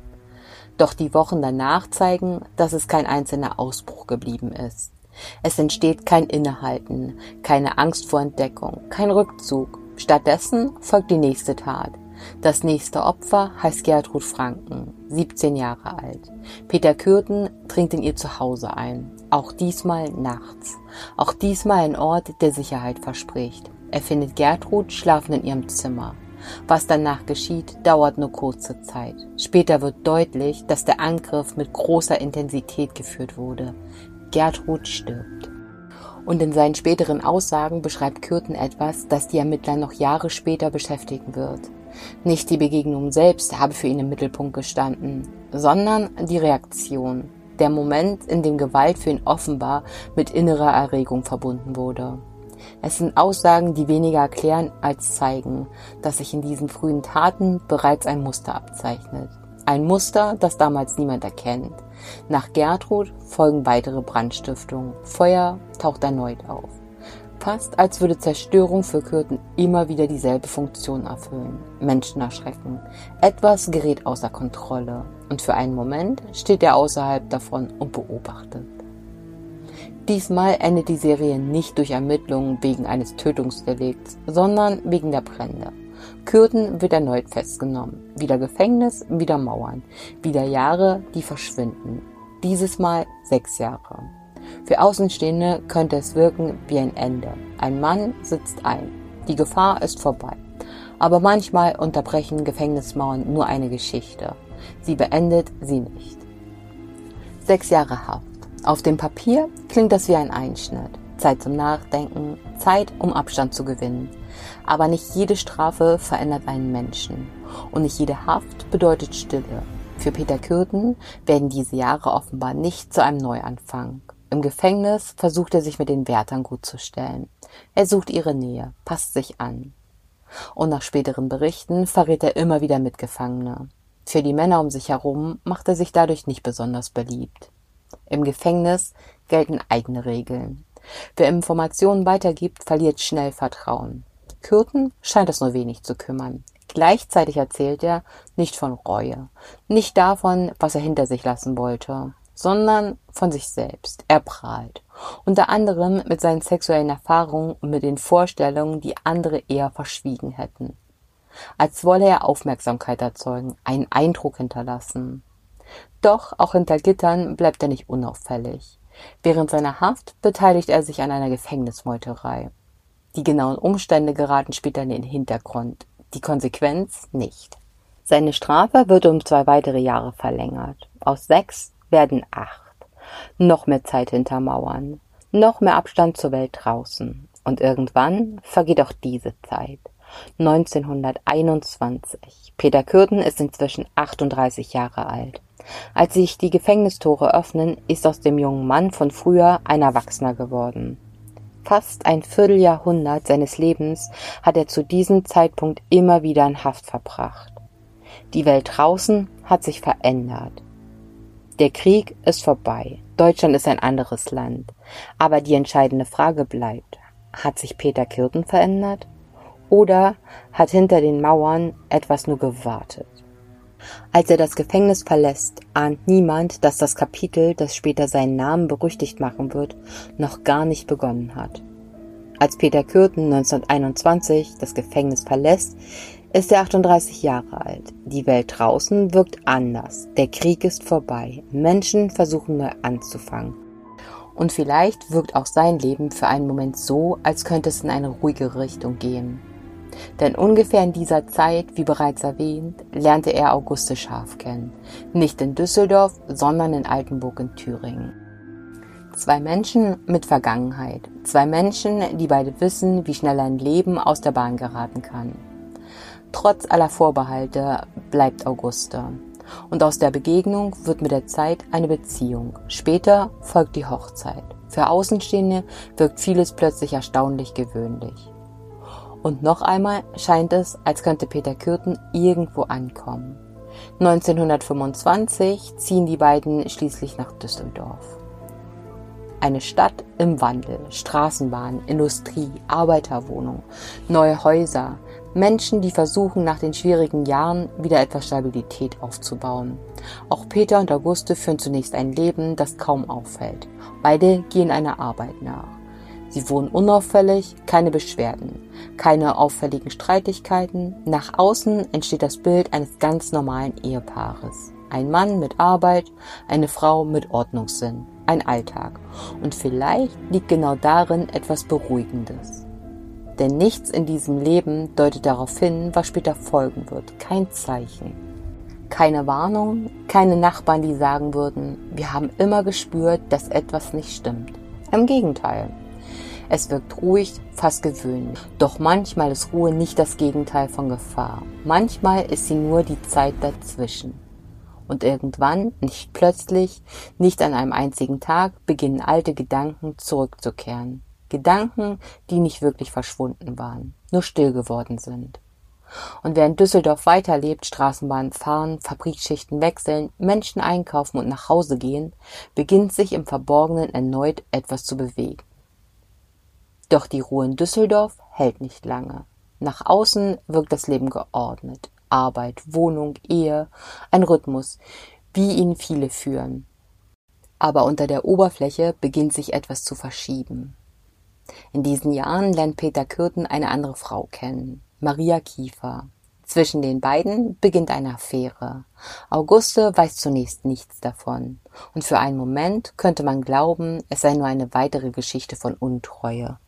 Speaker 1: Doch die Wochen danach zeigen, dass es kein einzelner Ausbruch geblieben ist. Es entsteht kein Innehalten, keine Angst vor Entdeckung, kein Rückzug. Stattdessen folgt die nächste Tat. Das nächste Opfer heißt Gertrud Franken, 17 Jahre alt. Peter Kürten dringt in ihr Zuhause ein. Auch diesmal nachts. Auch diesmal ein Ort, der Sicherheit verspricht. Er findet Gertrud schlafend in ihrem Zimmer. Was danach geschieht, dauert nur kurze Zeit. Später wird deutlich, dass der Angriff mit großer Intensität geführt wurde. Gertrud stirbt. Und in seinen späteren Aussagen beschreibt Kürten etwas, das die Ermittler noch Jahre später beschäftigen wird. Nicht die Begegnung selbst habe für ihn im Mittelpunkt gestanden, sondern die Reaktion. Der Moment, in dem Gewalt für ihn offenbar mit innerer Erregung verbunden wurde. Es sind Aussagen, die weniger erklären als zeigen, dass sich in diesen frühen Taten bereits ein Muster abzeichnet. Ein Muster, das damals niemand erkennt. Nach Gertrud folgen weitere Brandstiftungen. Feuer taucht erneut auf. Fast als würde Zerstörung für Kürten immer wieder dieselbe Funktion erfüllen. Menschen erschrecken. Etwas gerät außer Kontrolle. Und für einen Moment steht er außerhalb davon und beobachtet. Diesmal endet die Serie nicht durch Ermittlungen wegen eines Tötungsdelikts, sondern wegen der Brände. Kürten wird erneut festgenommen. Wieder Gefängnis, wieder Mauern. Wieder Jahre, die verschwinden. Dieses Mal 6 Jahre. Für Außenstehende könnte es wirken wie ein Ende. Ein Mann sitzt ein. Die Gefahr ist vorbei. Aber manchmal unterbrechen Gefängnismauern nur eine Geschichte. Sie beendet sie nicht. 6 Jahre Haft. Auf dem Papier klingt das wie ein Einschnitt. Zeit zum Nachdenken, Zeit, um Abstand zu gewinnen. Aber nicht jede Strafe verändert einen Menschen. Und nicht jede Haft bedeutet Stille. Für Peter Kürten werden diese Jahre offenbar nicht zu einem Neuanfang. Im Gefängnis versucht er sich mit den Wärtern gut zu stellen. Er sucht ihre Nähe, passt sich an. Und nach späteren Berichten verrät er immer wieder Mitgefangene. Für die Männer um sich herum macht er sich dadurch nicht besonders beliebt. Im Gefängnis gelten eigene Regeln. Wer Informationen weitergibt, verliert schnell Vertrauen. Kürten scheint es nur wenig zu kümmern. Gleichzeitig erzählt er nicht von Reue, nicht davon, was er hinter sich lassen wollte, sondern von sich selbst. Er prahlt. Unter anderem mit seinen sexuellen Erfahrungen und mit den Vorstellungen, die andere eher verschwiegen hätten. Als wolle er Aufmerksamkeit erzeugen, einen Eindruck hinterlassen. Doch auch hinter Gittern bleibt er nicht unauffällig. Während seiner Haft beteiligt er sich an einer Gefängnismeuterei. Die genauen Umstände geraten später in den Hintergrund, die Konsequenz nicht. Seine Strafe wird um 2 weitere Jahre verlängert. Aus 6 werden 8. Noch mehr Zeit hinter Mauern, noch mehr Abstand zur Welt draußen. Und irgendwann vergeht auch diese Zeit. 1921. Peter Kürten ist inzwischen 38 Jahre alt. Als sich die Gefängnistore öffnen, ist aus dem jungen Mann von früher ein Erwachsener geworden. Fast ein Vierteljahrhundert seines Lebens hat er zu diesem Zeitpunkt immer wieder in Haft verbracht. Die Welt draußen hat sich verändert. Der Krieg ist vorbei. Deutschland ist ein anderes Land. Aber die entscheidende Frage bleibt: Hat sich Peter Kürten verändert? Oder hat hinter den Mauern etwas nur gewartet? Als er das Gefängnis verlässt, ahnt niemand, dass das Kapitel, das später seinen Namen berüchtigt machen wird, noch gar nicht begonnen hat. Als Peter Kürten 1921 das Gefängnis verlässt, ist er 38 Jahre alt. Die Welt draußen wirkt anders. Der Krieg ist vorbei. Menschen versuchen neu anzufangen. Und vielleicht wirkt auch sein Leben für einen Moment so, als könnte es in eine ruhigere Richtung gehen. Denn ungefähr in dieser Zeit, wie bereits erwähnt, lernte er Auguste Scharf kennen. Nicht in Düsseldorf, sondern in Altenburg in Thüringen. Zwei Menschen mit Vergangenheit. Zwei Menschen, die beide wissen, wie schnell ein Leben aus der Bahn geraten kann. Trotz aller Vorbehalte bleibt Auguste. Und aus der Begegnung wird mit der Zeit eine Beziehung. Später folgt die Hochzeit. Für Außenstehende wirkt vieles plötzlich erstaunlich gewöhnlich. Und noch einmal scheint es, als könnte Peter Kürten irgendwo ankommen. 1925 ziehen die beiden schließlich nach Düsseldorf. Eine Stadt im Wandel, Straßenbahn, Industrie, Arbeiterwohnung, neue Häuser, Menschen, die versuchen, nach den schwierigen Jahren wieder etwas Stabilität aufzubauen. Auch Peter und Auguste führen zunächst ein Leben, das kaum auffällt. Beide gehen einer Arbeit nach. Sie wohnen unauffällig, keine Beschwerden, keine auffälligen Streitigkeiten. Nach außen entsteht das Bild eines ganz normalen Ehepaares. Ein Mann mit Arbeit, eine Frau mit Ordnungssinn, ein Alltag. Und vielleicht liegt genau darin etwas Beruhigendes. Denn nichts in diesem Leben deutet darauf hin, was später folgen wird. Kein Zeichen. Keine Warnung, keine Nachbarn, die sagen würden, wir haben immer gespürt, dass etwas nicht stimmt. Im Gegenteil. Es wirkt ruhig, fast gewöhnlich. Doch manchmal ist Ruhe nicht das Gegenteil von Gefahr. Manchmal ist sie nur die Zeit dazwischen. Und irgendwann, nicht plötzlich, nicht an einem einzigen Tag, beginnen alte Gedanken zurückzukehren. Gedanken, die nicht wirklich verschwunden waren, nur still geworden sind. Und während Düsseldorf weiterlebt, Straßenbahnen fahren, Fabrikschichten wechseln, Menschen einkaufen und nach Hause gehen, beginnt sich im Verborgenen erneut etwas zu bewegen. Doch die Ruhe in Düsseldorf hält nicht lange. Nach außen wirkt das Leben geordnet. Arbeit, Wohnung, Ehe, ein Rhythmus, wie ihn viele führen. Aber unter der Oberfläche beginnt sich etwas zu verschieben. In diesen Jahren lernt Peter Kürten eine andere Frau kennen, Maria Kiefer. Zwischen den beiden beginnt eine Affäre. Auguste weiß zunächst nichts davon. Und für einen Moment könnte man glauben, es sei nur eine weitere Geschichte von Untreue.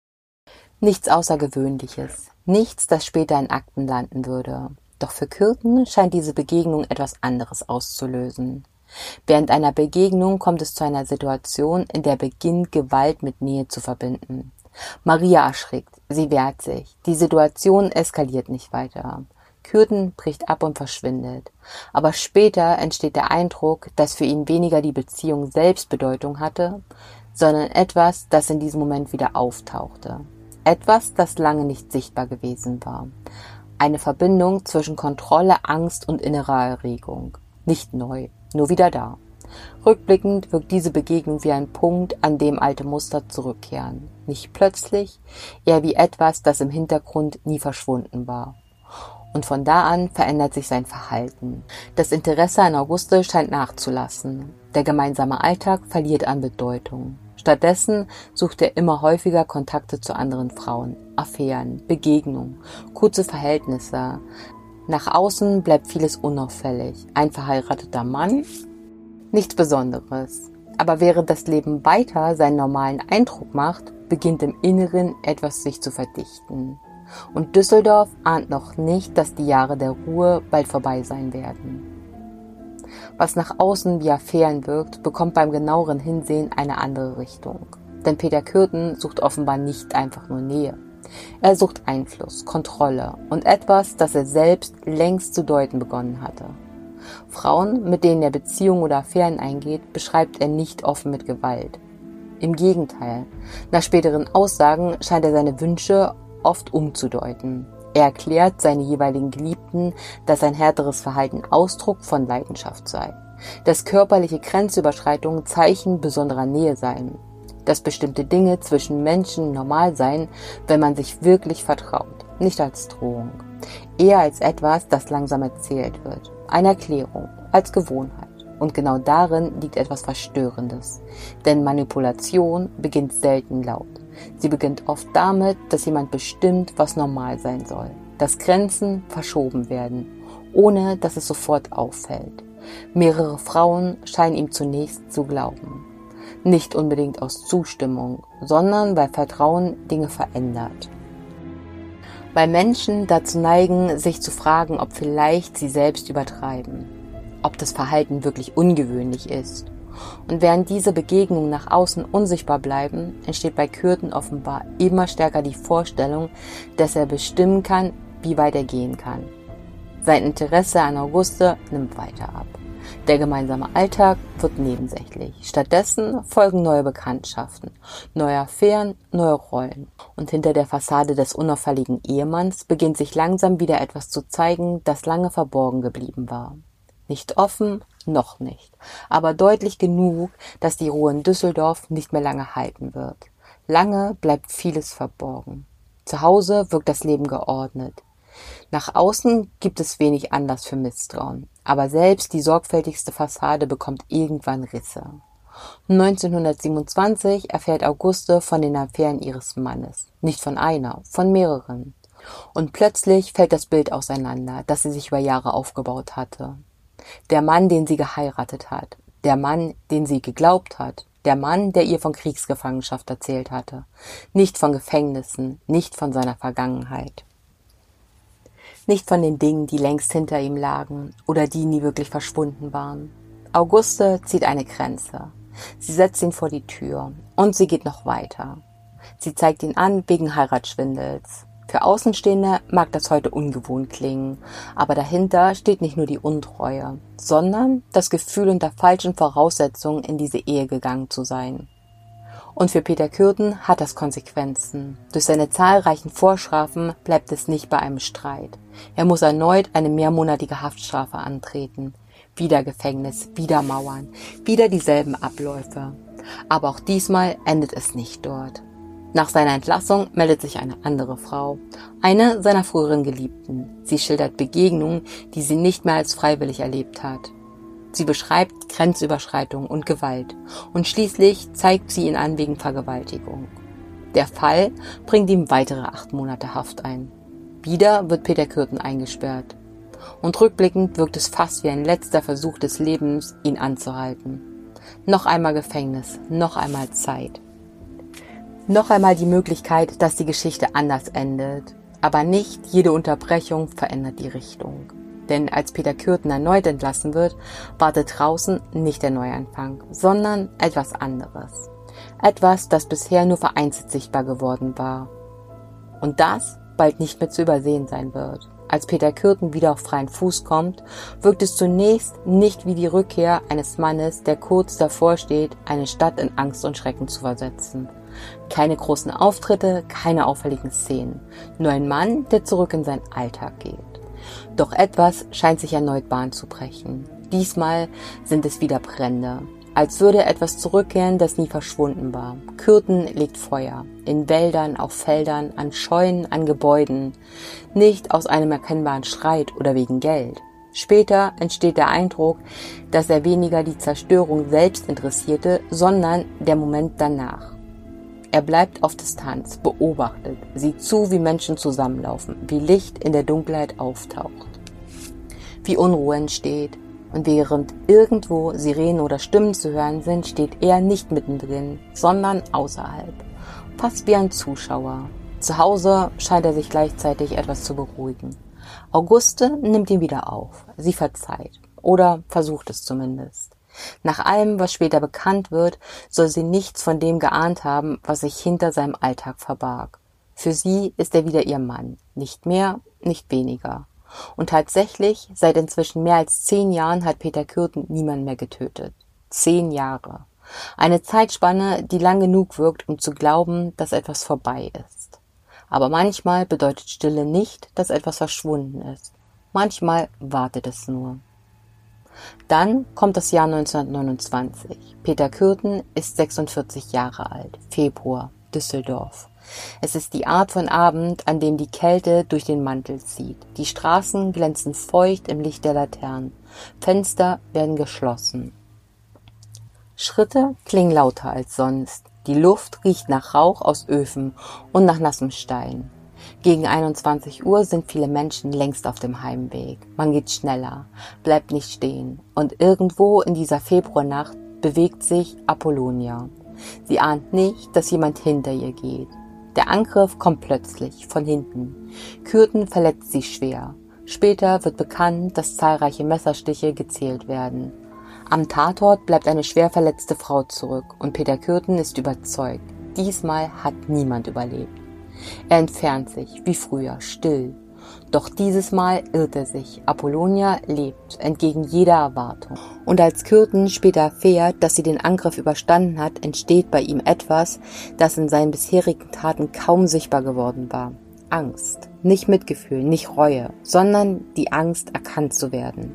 Speaker 1: Nichts Außergewöhnliches, nichts, das später in Akten landen würde. Doch für Kürten scheint diese Begegnung etwas anderes auszulösen. Während einer Begegnung kommt es zu einer Situation, in der beginnt Gewalt mit Nähe zu verbinden. Maria erschrickt, sie wehrt sich. Die Situation eskaliert nicht weiter. Kürten bricht ab und verschwindet. Aber später entsteht der Eindruck, dass für ihn weniger die Beziehung selbst Bedeutung hatte, sondern etwas, das in diesem Moment wieder auftauchte. Etwas, das lange nicht sichtbar gewesen war. Eine Verbindung zwischen Kontrolle, Angst und innerer Erregung. Nicht neu, nur wieder da. Rückblickend wirkt diese Begegnung wie ein Punkt, an dem alte Muster zurückkehren. Nicht plötzlich, eher wie etwas, das im Hintergrund nie verschwunden war. Und von da an verändert sich sein Verhalten. Das Interesse an Auguste scheint nachzulassen. Der gemeinsame Alltag verliert an Bedeutung. Stattdessen sucht er immer häufiger Kontakte zu anderen Frauen, Affären, Begegnungen, kurze Verhältnisse. Nach außen bleibt vieles unauffällig. Ein verheirateter Mann? Nichts Besonderes. Aber während das Leben weiter seinen normalen Eindruck macht, beginnt im Inneren etwas sich zu verdichten. Und Düsseldorf ahnt noch nicht, dass die Jahre der Ruhe bald vorbei sein werden. Was nach außen wie Affären wirkt, bekommt beim genaueren Hinsehen eine andere Richtung. Denn Peter Kürten sucht offenbar nicht einfach nur Nähe. Er sucht Einfluss, Kontrolle und etwas, das er selbst längst zu deuten begonnen hatte. Frauen, mit denen er Beziehungen oder Affären eingeht, beschreibt er nicht offen mit Gewalt. Im Gegenteil, nach späteren Aussagen scheint er seine Wünsche oft umzudeuten. Er erklärt seine jeweiligen Geliebten, dass ein härteres Verhalten Ausdruck von Leidenschaft sei, dass körperliche Grenzüberschreitungen Zeichen besonderer Nähe seien, dass bestimmte Dinge zwischen Menschen normal seien, wenn man sich wirklich vertraut, nicht als Drohung. eher als etwas, das langsam erzählt wird. Eine Erklärung, als Gewohnheit. Und genau darin liegt etwas Verstörendes. Denn Manipulation beginnt selten laut. Sie beginnt oft damit, dass jemand bestimmt, was normal sein soll. Dass Grenzen verschoben werden, ohne dass es sofort auffällt. Mehrere Frauen scheinen ihm zunächst zu glauben. Nicht unbedingt aus Zustimmung, sondern weil Vertrauen Dinge verändert. Weil Menschen dazu neigen, sich zu fragen, ob vielleicht sie selbst übertreiben. Ob das Verhalten wirklich ungewöhnlich ist. Und während diese Begegnungen nach außen unsichtbar bleiben, entsteht bei Kürten offenbar immer stärker die Vorstellung, dass er bestimmen kann, wie weit er gehen kann. Sein Interesse an Auguste nimmt weiter ab. Der gemeinsame Alltag wird nebensächlich. Stattdessen folgen neue Bekanntschaften, neue Affären, neue Rollen. Und hinter der Fassade des unauffälligen Ehemanns beginnt sich langsam wieder etwas zu zeigen, das lange verborgen geblieben war. Nicht offen, noch nicht, aber deutlich genug, dass die Ruhe in Düsseldorf nicht mehr lange halten wird. Lange bleibt vieles verborgen. Zu Hause wirkt das Leben geordnet. Nach außen gibt es wenig Anlass für Misstrauen, aber selbst die sorgfältigste Fassade bekommt irgendwann Risse. 1927 erfährt Auguste von den Affären ihres Mannes, nicht von einer, von mehreren. Und plötzlich fällt das Bild auseinander, das sie sich über Jahre aufgebaut hatte. Der Mann, den sie geheiratet hat, der Mann, den sie geglaubt hat, der Mann, der ihr von Kriegsgefangenschaft erzählt hatte, nicht von Gefängnissen, nicht von seiner Vergangenheit. Nicht von den Dingen, die längst hinter ihm lagen oder die nie wirklich verschwunden waren. Auguste zieht eine Grenze. Sie setzt ihn vor die Tür und sie geht noch weiter. Sie zeigt ihn an wegen Heiratsschwindels. Für Außenstehende mag das heute ungewohnt klingen, aber dahinter steht nicht nur die Untreue, sondern das Gefühl, unter falschen Voraussetzungen in diese Ehe gegangen zu sein. Und für Peter Kürten hat das Konsequenzen. Durch seine zahlreichen Vorstrafen bleibt es nicht bei einem Streit. Er muss erneut eine mehrmonatige Haftstrafe antreten. Wieder Gefängnis, wieder Mauern, wieder dieselben Abläufe. Aber auch diesmal endet es nicht dort. Nach seiner Entlassung meldet sich eine andere Frau, eine seiner früheren Geliebten. Sie schildert Begegnungen, die sie nicht mehr als freiwillig erlebt hat. Sie beschreibt Grenzüberschreitung und Gewalt und schließlich zeigt sie ihn an wegen Vergewaltigung. Der Fall bringt ihm weitere 8 Monate Haft ein. Wieder wird Peter Kürten eingesperrt. Und rückblickend wirkt es fast wie ein letzter Versuch des Lebens, ihn anzuhalten. Noch einmal Gefängnis, noch einmal Zeit. Noch einmal die Möglichkeit, dass die Geschichte anders endet. Aber nicht jede Unterbrechung verändert die Richtung. Denn als Peter Kürten erneut entlassen wird, wartet draußen nicht der Neuanfang, sondern etwas anderes. Etwas, das bisher nur vereinzelt sichtbar geworden war. Und das bald nicht mehr zu übersehen sein wird. Als Peter Kürten wieder auf freien Fuß kommt, wirkt es zunächst nicht wie die Rückkehr eines Mannes, der kurz davor steht, eine Stadt in Angst und Schrecken zu versetzen. Keine großen Auftritte, keine auffälligen Szenen. Nur ein Mann, der zurück in seinen Alltag geht. Doch etwas scheint sich erneut Bahn zu brechen. Diesmal sind es wieder Brände. Als würde etwas zurückkehren, das nie verschwunden war. Kürten legt Feuer. In Wäldern, auf Feldern, an Scheunen, an Gebäuden. Nicht aus einem erkennbaren Streit oder wegen Geld. Später entsteht der Eindruck, dass er weniger die Zerstörung selbst interessierte, sondern der Moment danach. Er bleibt auf Distanz, beobachtet, sieht zu, wie Menschen zusammenlaufen, wie Licht in der Dunkelheit auftaucht, wie Unruhe entsteht. Und während irgendwo Sirenen oder Stimmen zu hören sind, steht er nicht mittendrin, sondern außerhalb, fast wie ein Zuschauer. Zu Hause scheint er sich gleichzeitig etwas zu beruhigen. Auguste nimmt ihn wieder auf, sie verzeiht, oder versucht es zumindest. Nach allem, was später bekannt wird, soll sie nichts von dem geahnt haben, was sich hinter seinem Alltag verbarg. Für sie ist er wieder ihr Mann, nicht mehr, nicht weniger. Und tatsächlich, seit inzwischen mehr als 10 Jahren hat Peter Kürten niemand mehr getötet. 10 Jahre. Eine Zeitspanne, die lang genug wirkt, um zu glauben, dass etwas vorbei ist. Aber manchmal bedeutet Stille nicht, dass etwas verschwunden ist. Manchmal wartet es nur. Dann kommt das Jahr 1929. Peter Kürten ist 46 Jahre alt. Februar, Düsseldorf. Es ist die Art von Abend, an dem die Kälte durch den Mantel zieht. Die Straßen glänzen feucht im Licht der Laternen. Fenster werden geschlossen. Schritte klingen lauter als sonst. Die Luft riecht nach Rauch aus Öfen und nach nassem Stein. Gegen 21 Uhr sind viele Menschen längst auf dem Heimweg. Man geht schneller, bleibt nicht stehen. Und irgendwo in dieser Februarnacht bewegt sich Apollonia. Sie ahnt nicht, dass jemand hinter ihr geht. Der Angriff kommt plötzlich, von hinten. Kürten verletzt sie schwer. Später wird bekannt, dass zahlreiche Messerstiche gezählt werden. Am Tatort bleibt eine schwer verletzte Frau zurück und Peter Kürten ist überzeugt, diesmal hat niemand überlebt. Er entfernt sich, wie früher, still. Doch dieses Mal irrt er sich. Apollonia lebt, entgegen jeder Erwartung. Und als Kürten später erfährt, dass sie den Angriff überstanden hat, entsteht bei ihm etwas, das in seinen bisherigen Taten kaum sichtbar geworden war. Angst. Nicht Mitgefühl, nicht Reue, sondern die Angst, erkannt zu werden.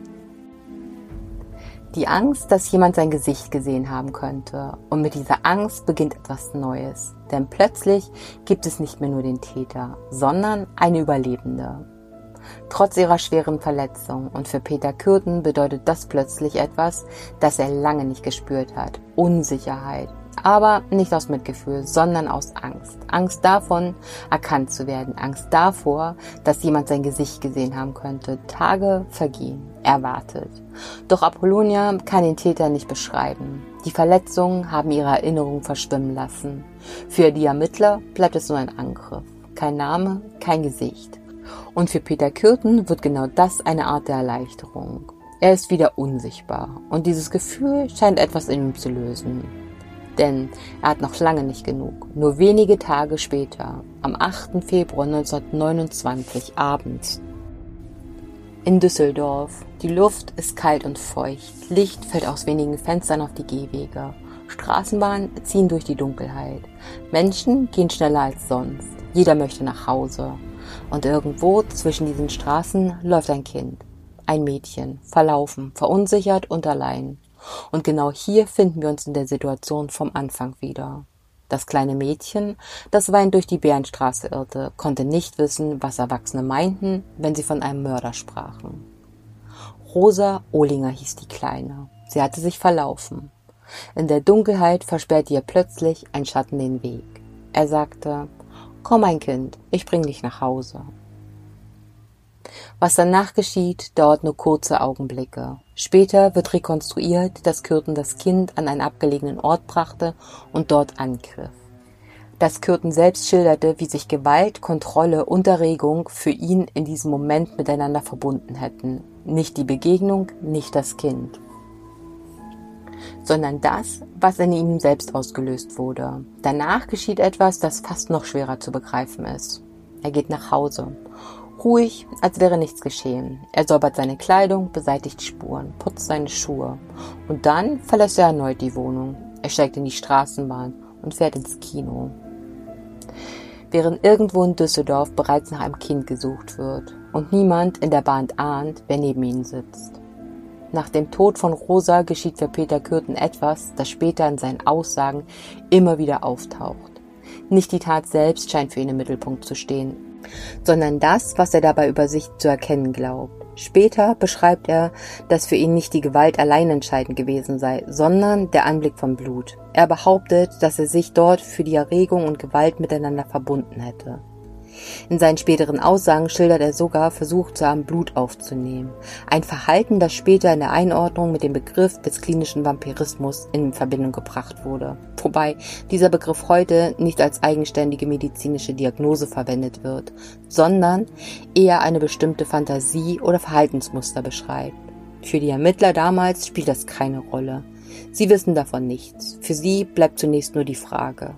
Speaker 1: Die Angst, dass jemand sein Gesicht gesehen haben könnte. Und mit dieser Angst beginnt etwas Neues. Denn plötzlich gibt es nicht mehr nur den Täter, sondern eine Überlebende. Trotz ihrer schweren Verletzung. Und für Peter Kürten bedeutet das plötzlich etwas, das er lange nicht gespürt hat. Unsicherheit. Aber nicht aus Mitgefühl, sondern aus Angst. Angst davon, erkannt zu werden. Angst davor, dass jemand sein Gesicht gesehen haben könnte. Tage vergehen. Er wartet. Doch Apollonia kann den Täter nicht beschreiben. Die Verletzungen haben ihre Erinnerung verschwimmen lassen. Für die Ermittler bleibt es nur ein Angriff. Kein Name, kein Gesicht. Und für Peter Kürten wird genau das eine Art der Erleichterung. Er ist wieder unsichtbar. Und dieses Gefühl scheint etwas in ihm zu lösen. Denn er hat noch lange nicht genug. Nur wenige Tage später, am 8. Februar 1929 abends, in Düsseldorf. Die Luft ist kalt und feucht. Licht fällt aus wenigen Fenstern auf die Gehwege. Straßenbahnen ziehen durch die Dunkelheit. Menschen gehen schneller als sonst. Jeder möchte nach Hause. Und irgendwo zwischen diesen Straßen läuft ein Kind. Ein Mädchen, verlaufen, verunsichert und allein. Und genau hier finden wir uns in der Situation vom Anfang wieder. Das kleine Mädchen, das weinend durch die Bärenstraße irrte, konnte nicht wissen, was Erwachsene meinten, wenn sie von einem Mörder sprachen. Rosa Ohlinger hieß die Kleine. Sie hatte sich verlaufen. In der Dunkelheit versperrte ihr plötzlich ein Schatten den Weg. Er sagte: »Komm, mein Kind, ich bring dich nach Hause.« Was danach geschieht, dauert nur kurze Augenblicke. Später wird rekonstruiert, dass Kürten das Kind an einen abgelegenen Ort brachte und dort angriff. Dass Kürten selbst schilderte, wie sich Gewalt, Kontrolle und Erregung für ihn in diesem Moment miteinander verbunden hätten. Nicht die Begegnung, nicht das Kind, sondern das, was in ihm selbst ausgelöst wurde. Danach geschieht etwas, das fast noch schwerer zu begreifen ist. Er geht nach Hause. Ruhig, als wäre nichts geschehen. Er säubert seine Kleidung, beseitigt Spuren, putzt seine Schuhe. Und dann verlässt er erneut die Wohnung. Er steigt in die Straßenbahn und fährt ins Kino. Während irgendwo in Düsseldorf bereits nach einem Kind gesucht wird und niemand in der Bahn ahnt, wer neben ihnen sitzt. Nach dem Tod von Rosa geschieht für Peter Kürten etwas, das später in seinen Aussagen immer wieder auftaucht. Nicht die Tat selbst scheint für ihn im Mittelpunkt zu stehen, sondern das, was er dabei über sich zu erkennen glaubt. Später beschreibt er, dass für ihn nicht die Gewalt allein entscheidend gewesen sei, sondern der Anblick von Blut. Er behauptet, dass er sich dort für die Erregung und Gewalt miteinander verbunden hätte. In seinen späteren Aussagen schildert er sogar, versucht zu haben, Blut aufzunehmen. Ein Verhalten, das später in der Einordnung mit dem Begriff des klinischen Vampirismus in Verbindung gebracht wurde. Wobei dieser Begriff heute nicht als eigenständige medizinische Diagnose verwendet wird, sondern eher eine bestimmte Fantasie oder Verhaltensmuster beschreibt. Für die Ermittler damals spielt das keine Rolle. Sie wissen davon nichts. Für sie bleibt zunächst nur die Frage: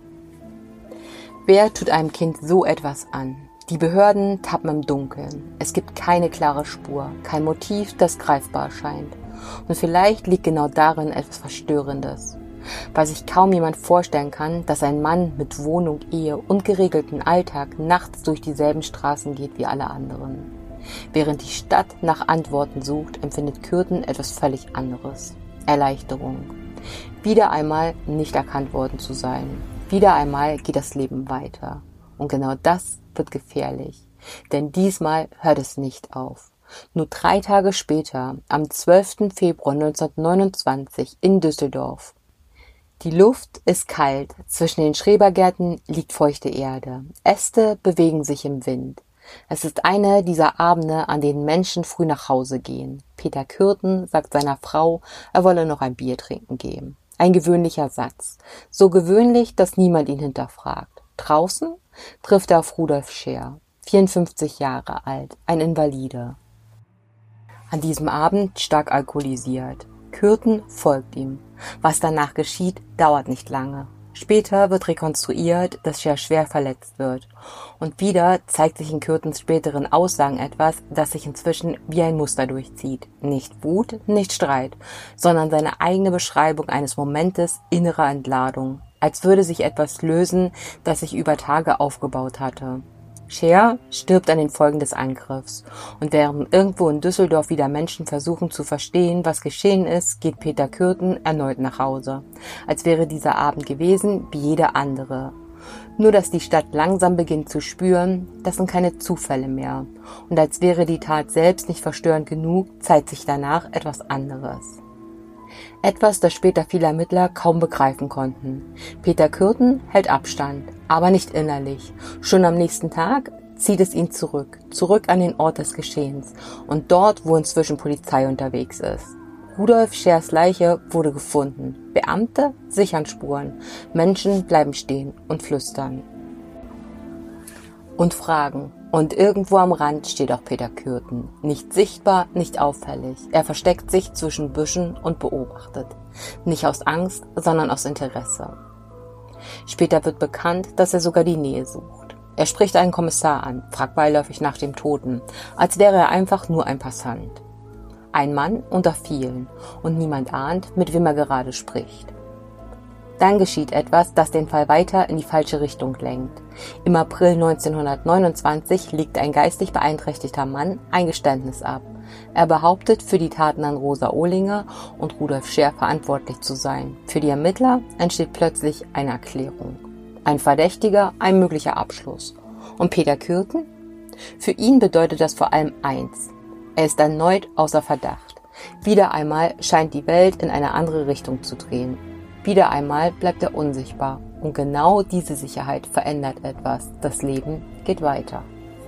Speaker 1: Wer tut einem Kind so etwas an? Die Behörden tappen im Dunkeln. Es gibt keine klare Spur, kein Motiv, das greifbar scheint. Und vielleicht liegt genau darin etwas Verstörendes. Weil sich kaum jemand vorstellen kann, dass ein Mann mit Wohnung, Ehe und geregelten Alltag nachts durch dieselben Straßen geht wie alle anderen. Während die Stadt nach Antworten sucht, empfindet Kürten etwas völlig anderes. Erleichterung. Wieder einmal nicht erkannt worden zu sein. Wieder einmal geht das Leben weiter. Und genau das wird gefährlich. Denn diesmal hört es nicht auf. Nur 3 Tage später, am 12. Februar 1929 in Düsseldorf. Die Luft ist kalt, zwischen den Schrebergärten liegt feuchte Erde, Äste bewegen sich im Wind. Es ist einer dieser Abende, an denen Menschen früh nach Hause gehen. Peter Kürten sagt seiner Frau, er wolle noch ein Bier trinken gehen. Ein gewöhnlicher Satz, so gewöhnlich, dass niemand ihn hinterfragt. Draußen trifft er auf Rudolf Scheer, 54 Jahre alt, ein Invalide. An diesem Abend stark alkoholisiert. Kürten folgt ihm. Was danach geschieht, dauert nicht lange. Später wird rekonstruiert, dass Scheer schwer verletzt wird. Und wieder zeigt sich in Kürtens späteren Aussagen etwas, das sich inzwischen wie ein Muster durchzieht. Nicht Wut, nicht Streit, sondern seine eigene Beschreibung eines Momentes innerer Entladung. Als würde sich etwas lösen, das sich über Tage aufgebaut hatte. Scheer stirbt an den Folgen des Angriffs. Und während irgendwo in Düsseldorf wieder Menschen versuchen zu verstehen, was geschehen ist, geht Peter Kürten erneut nach Hause. Als wäre dieser Abend gewesen wie jeder andere. Nur dass die Stadt langsam beginnt zu spüren, das sind keine Zufälle mehr. Und als wäre die Tat selbst nicht verstörend genug, zeigt sich danach etwas anderes. Etwas, das später viele Ermittler kaum begreifen konnten. Peter Kürten hält Abstand, aber nicht innerlich. Schon am nächsten Tag zieht es ihn zurück an den Ort des Geschehens und dort, wo inzwischen Polizei unterwegs ist. Rudolf Scheers Leiche wurde gefunden. Beamte sichern Spuren. Menschen bleiben stehen und flüstern. Und fragen. Und irgendwo am Rand steht auch Peter Kürten. Nicht sichtbar, nicht auffällig. Er versteckt sich zwischen Büschen und beobachtet. Nicht aus Angst, sondern aus Interesse. Später wird bekannt, dass er sogar die Nähe sucht. Er spricht einen Kommissar an, fragt beiläufig nach dem Toten, als wäre er einfach nur ein Passant. Ein Mann unter vielen und niemand ahnt, mit wem er gerade spricht. Dann geschieht etwas, das den Fall weiter in die falsche Richtung lenkt. Im April 1929 legt ein geistig beeinträchtigter Mann ein Geständnis ab. Er behauptet, für die Taten an Rosa Ohlinger und Rudolf Scheer verantwortlich zu sein. Für die Ermittler entsteht plötzlich eine Erklärung. Ein Verdächtiger, ein möglicher Abschluss. Und Peter Kürten? Für ihn bedeutet das vor allem eins. Er ist erneut außer Verdacht. Wieder einmal scheint die Welt in eine andere Richtung zu drehen. Wieder einmal bleibt er unsichtbar. Und genau diese Sicherheit verändert etwas. Das Leben geht weiter.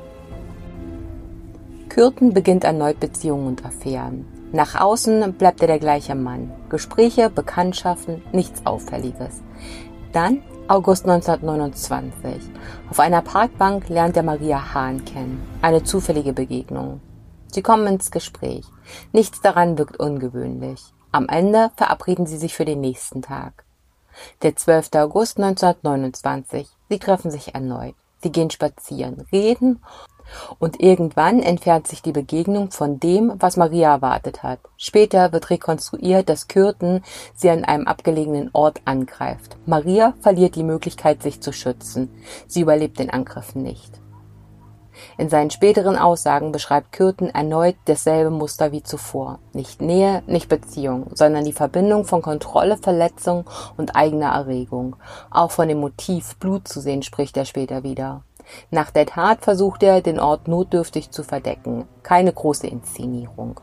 Speaker 1: Kürten beginnt erneut Beziehungen und Affären. Nach außen bleibt er der gleiche Mann. Gespräche, Bekanntschaften, nichts Auffälliges. Dann August 1929. Auf einer Parkbank lernt er Maria Hahn kennen. Eine zufällige Begegnung. Sie kommen ins Gespräch. Nichts daran wirkt ungewöhnlich. Am Ende verabreden sie sich für den nächsten Tag. Der 12. August 1929. Sie treffen sich erneut. Sie gehen spazieren, reden und irgendwann entfernt sich die Begegnung von dem, was Maria erwartet hat. Später wird rekonstruiert, dass Kürten sie an einem abgelegenen Ort angreift. Maria verliert die Möglichkeit, sich zu schützen. Sie überlebt den Angriff nicht. In seinen späteren Aussagen beschreibt Kürten erneut dasselbe Muster wie zuvor. Nicht Nähe, nicht Beziehung, sondern die Verbindung von Kontrolle, Verletzung und eigener Erregung. Auch von dem Motiv, Blut zu sehen, spricht er später wieder. Nach der Tat versucht er, den Ort notdürftig zu verdecken. Keine große Inszenierung.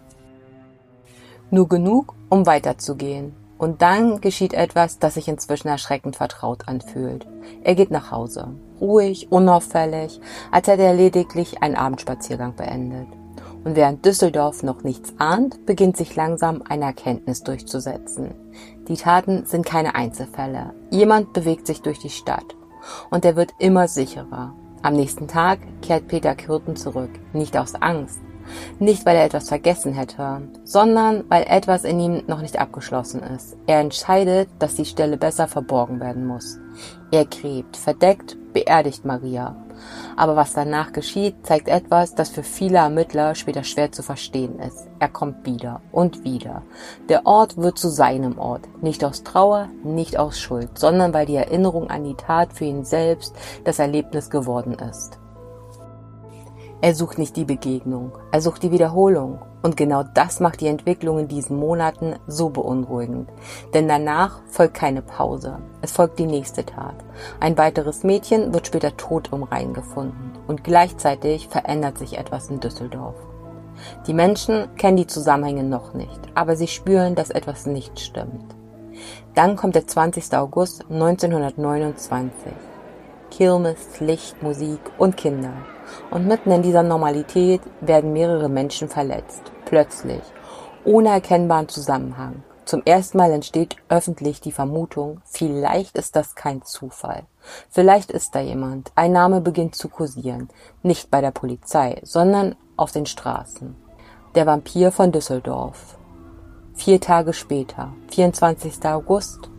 Speaker 1: Nur genug, um weiterzugehen. Und dann geschieht etwas, das sich inzwischen erschreckend vertraut anfühlt. Er geht nach Hause. Ruhig, unauffällig, als hätte er lediglich einen Abendspaziergang beendet. Und während Düsseldorf noch nichts ahnt, beginnt sich langsam eine Erkenntnis durchzusetzen. Die Taten sind keine Einzelfälle. Jemand bewegt sich durch die Stadt. Und er wird immer sicherer. Am nächsten Tag kehrt Peter Kürten zurück. Nicht aus Angst. Nicht, weil er etwas vergessen hätte, sondern weil etwas in ihm noch nicht abgeschlossen ist. Er entscheidet, dass die Stelle besser verborgen werden muss. Er gräbt, verdeckt, beerdigt Maria. Aber was danach geschieht, zeigt etwas, das für viele Ermittler später schwer zu verstehen ist. Er kommt wieder und wieder. Der Ort wird zu seinem Ort. Nicht aus Trauer, nicht aus Schuld, sondern weil die Erinnerung an die Tat für ihn selbst das Erlebnis geworden ist. Er sucht nicht die Begegnung, er sucht die Wiederholung. Und genau das macht die Entwicklung in diesen Monaten so beunruhigend. Denn danach folgt keine Pause. Es folgt die nächste Tat. Ein weiteres Mädchen wird später tot im Rhein gefunden. Und gleichzeitig verändert sich etwas in Düsseldorf. Die Menschen kennen die Zusammenhänge noch nicht, aber sie spüren, dass etwas nicht stimmt. Dann kommt der 20. August 1929. Kirmes, Licht, Musik und Kinder. Und mitten in dieser Normalität werden mehrere Menschen verletzt. Plötzlich. Ohne erkennbaren Zusammenhang. Zum ersten Mal entsteht öffentlich die Vermutung, vielleicht ist das kein Zufall. Vielleicht ist da jemand. Ein Name beginnt zu kursieren. Nicht bei der Polizei, sondern auf den Straßen. Der Vampir von Düsseldorf. 4 Tage später, 24. August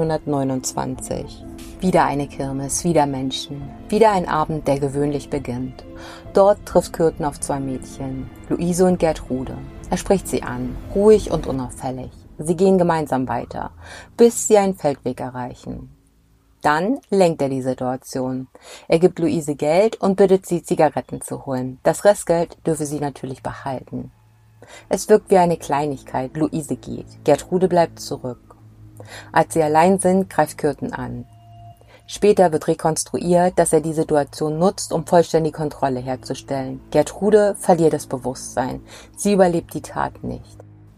Speaker 1: 1929. Wieder eine Kirmes, wieder Menschen, wieder ein Abend, der gewöhnlich beginnt. Dort trifft Kürten auf 2 Mädchen, Luise und Gertrude. Er spricht sie an, ruhig und unauffällig. Sie gehen gemeinsam weiter, bis sie einen Feldweg erreichen. Dann lenkt er die Situation. Er gibt Luise Geld und bittet sie, Zigaretten zu holen. Das Restgeld dürfe sie natürlich behalten. Es wirkt wie eine Kleinigkeit. Luise geht. Gertrude bleibt zurück. Als sie allein sind, greift Kürten an. Später wird rekonstruiert, dass er die Situation nutzt, um vollständig Kontrolle herzustellen. Gertrude verliert das Bewusstsein. Sie überlebt die Tat nicht.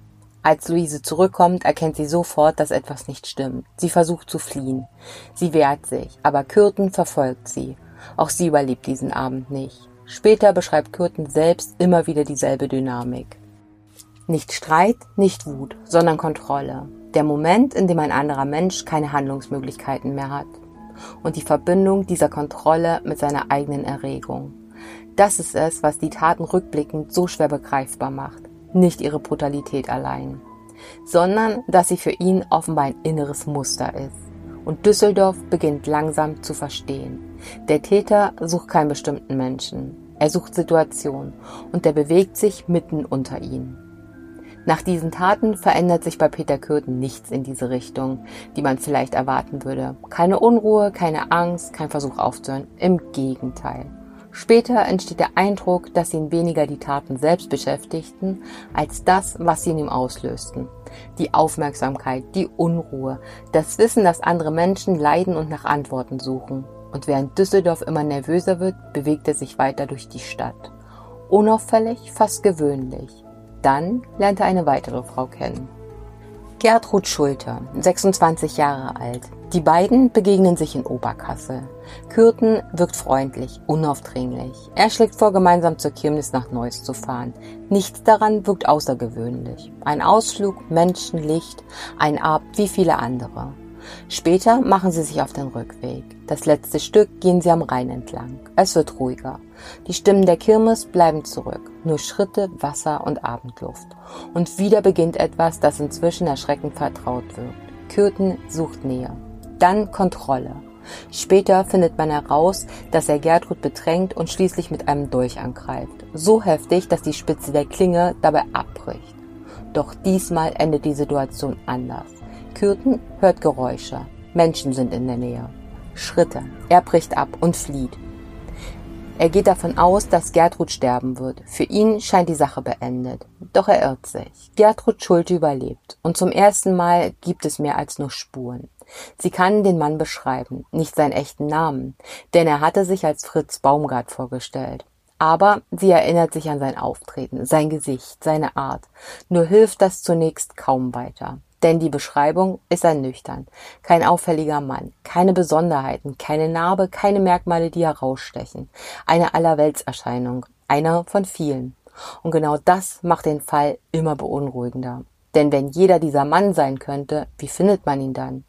Speaker 1: Als Luise zurückkommt, erkennt sie sofort, dass etwas nicht stimmt. Sie versucht zu fliehen. Sie wehrt sich, aber Kürten verfolgt sie. Auch sie überlebt diesen Abend nicht. Später beschreibt Kürten selbst immer wieder dieselbe Dynamik. Nicht Streit, nicht Wut, sondern Kontrolle. Der Moment, in dem ein anderer Mensch keine Handlungsmöglichkeiten mehr hat. Und die Verbindung dieser Kontrolle mit seiner eigenen Erregung. Das ist es, was die Taten rückblickend so schwer begreifbar macht. Nicht ihre Brutalität allein, sondern dass sie für ihn offenbar ein inneres Muster ist. Und Düsseldorf beginnt langsam zu verstehen. Der Täter sucht keinen bestimmten Menschen. Er sucht Situationen und er bewegt sich mitten unter ihnen. Nach diesen Taten verändert sich bei Peter Kürten nichts in diese Richtung, die man vielleicht erwarten würde. Keine Unruhe, keine Angst, kein Versuch aufzuhören. Im Gegenteil. Später entsteht der Eindruck, dass ihn weniger die Taten selbst beschäftigten, als das, was sie in ihm auslösten. Die Aufmerksamkeit, die Unruhe, das Wissen, dass andere Menschen leiden und nach Antworten suchen. Und während Düsseldorf immer nervöser wird, bewegt er sich weiter durch die Stadt. Unauffällig, fast gewöhnlich. Dann lernt er eine weitere Frau kennen. Gertrud Schulte, 26 Jahre alt. Die beiden begegnen sich in Oberkassel. Kürten wirkt freundlich, unaufdringlich. Er schlägt vor, gemeinsam zur Kirmes nach Neuss zu fahren. Nichts daran wirkt außergewöhnlich. Ein Ausflug, Menschen, Licht, ein Abend wie viele andere. Später machen sie sich auf den Rückweg. Das letzte Stück gehen sie am Rhein entlang. Es wird ruhiger. Die Stimmen der Kirmes bleiben zurück. Nur Schritte, Wasser und Abendluft. Und wieder beginnt etwas, das inzwischen erschreckend vertraut wirkt. Kürten sucht Nähe. Dann Kontrolle. Später findet man heraus, dass er Gertrud bedrängt und schließlich mit einem Dolch angreift. So heftig, dass die Spitze der Klinge dabei abbricht. Doch diesmal endet die Situation anders. Kürten hört Geräusche. Menschen sind in der Nähe. Schritte. Er bricht ab und flieht. Er geht davon aus, dass Gertrud sterben wird. Für ihn scheint die Sache beendet. Doch er irrt sich. Gertrud Schulte überlebt. Und zum ersten Mal gibt es mehr als nur Spuren. Sie kann den Mann beschreiben, nicht seinen echten Namen, denn er hatte sich als Fritz Baumgart vorgestellt. Aber sie erinnert sich an sein Auftreten, sein Gesicht, seine Art. Nur hilft das zunächst kaum weiter. Denn die Beschreibung ist ernüchternd. Kein auffälliger Mann, keine Besonderheiten, keine Narbe, keine Merkmale, die herausstechen. Eine Allerweltserscheinung, einer von vielen. Und genau das macht den Fall immer beunruhigender. Denn wenn jeder dieser Mann sein könnte, wie findet man ihn dann?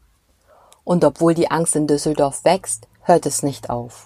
Speaker 1: Und obwohl die Angst in Düsseldorf wächst, hört es nicht auf.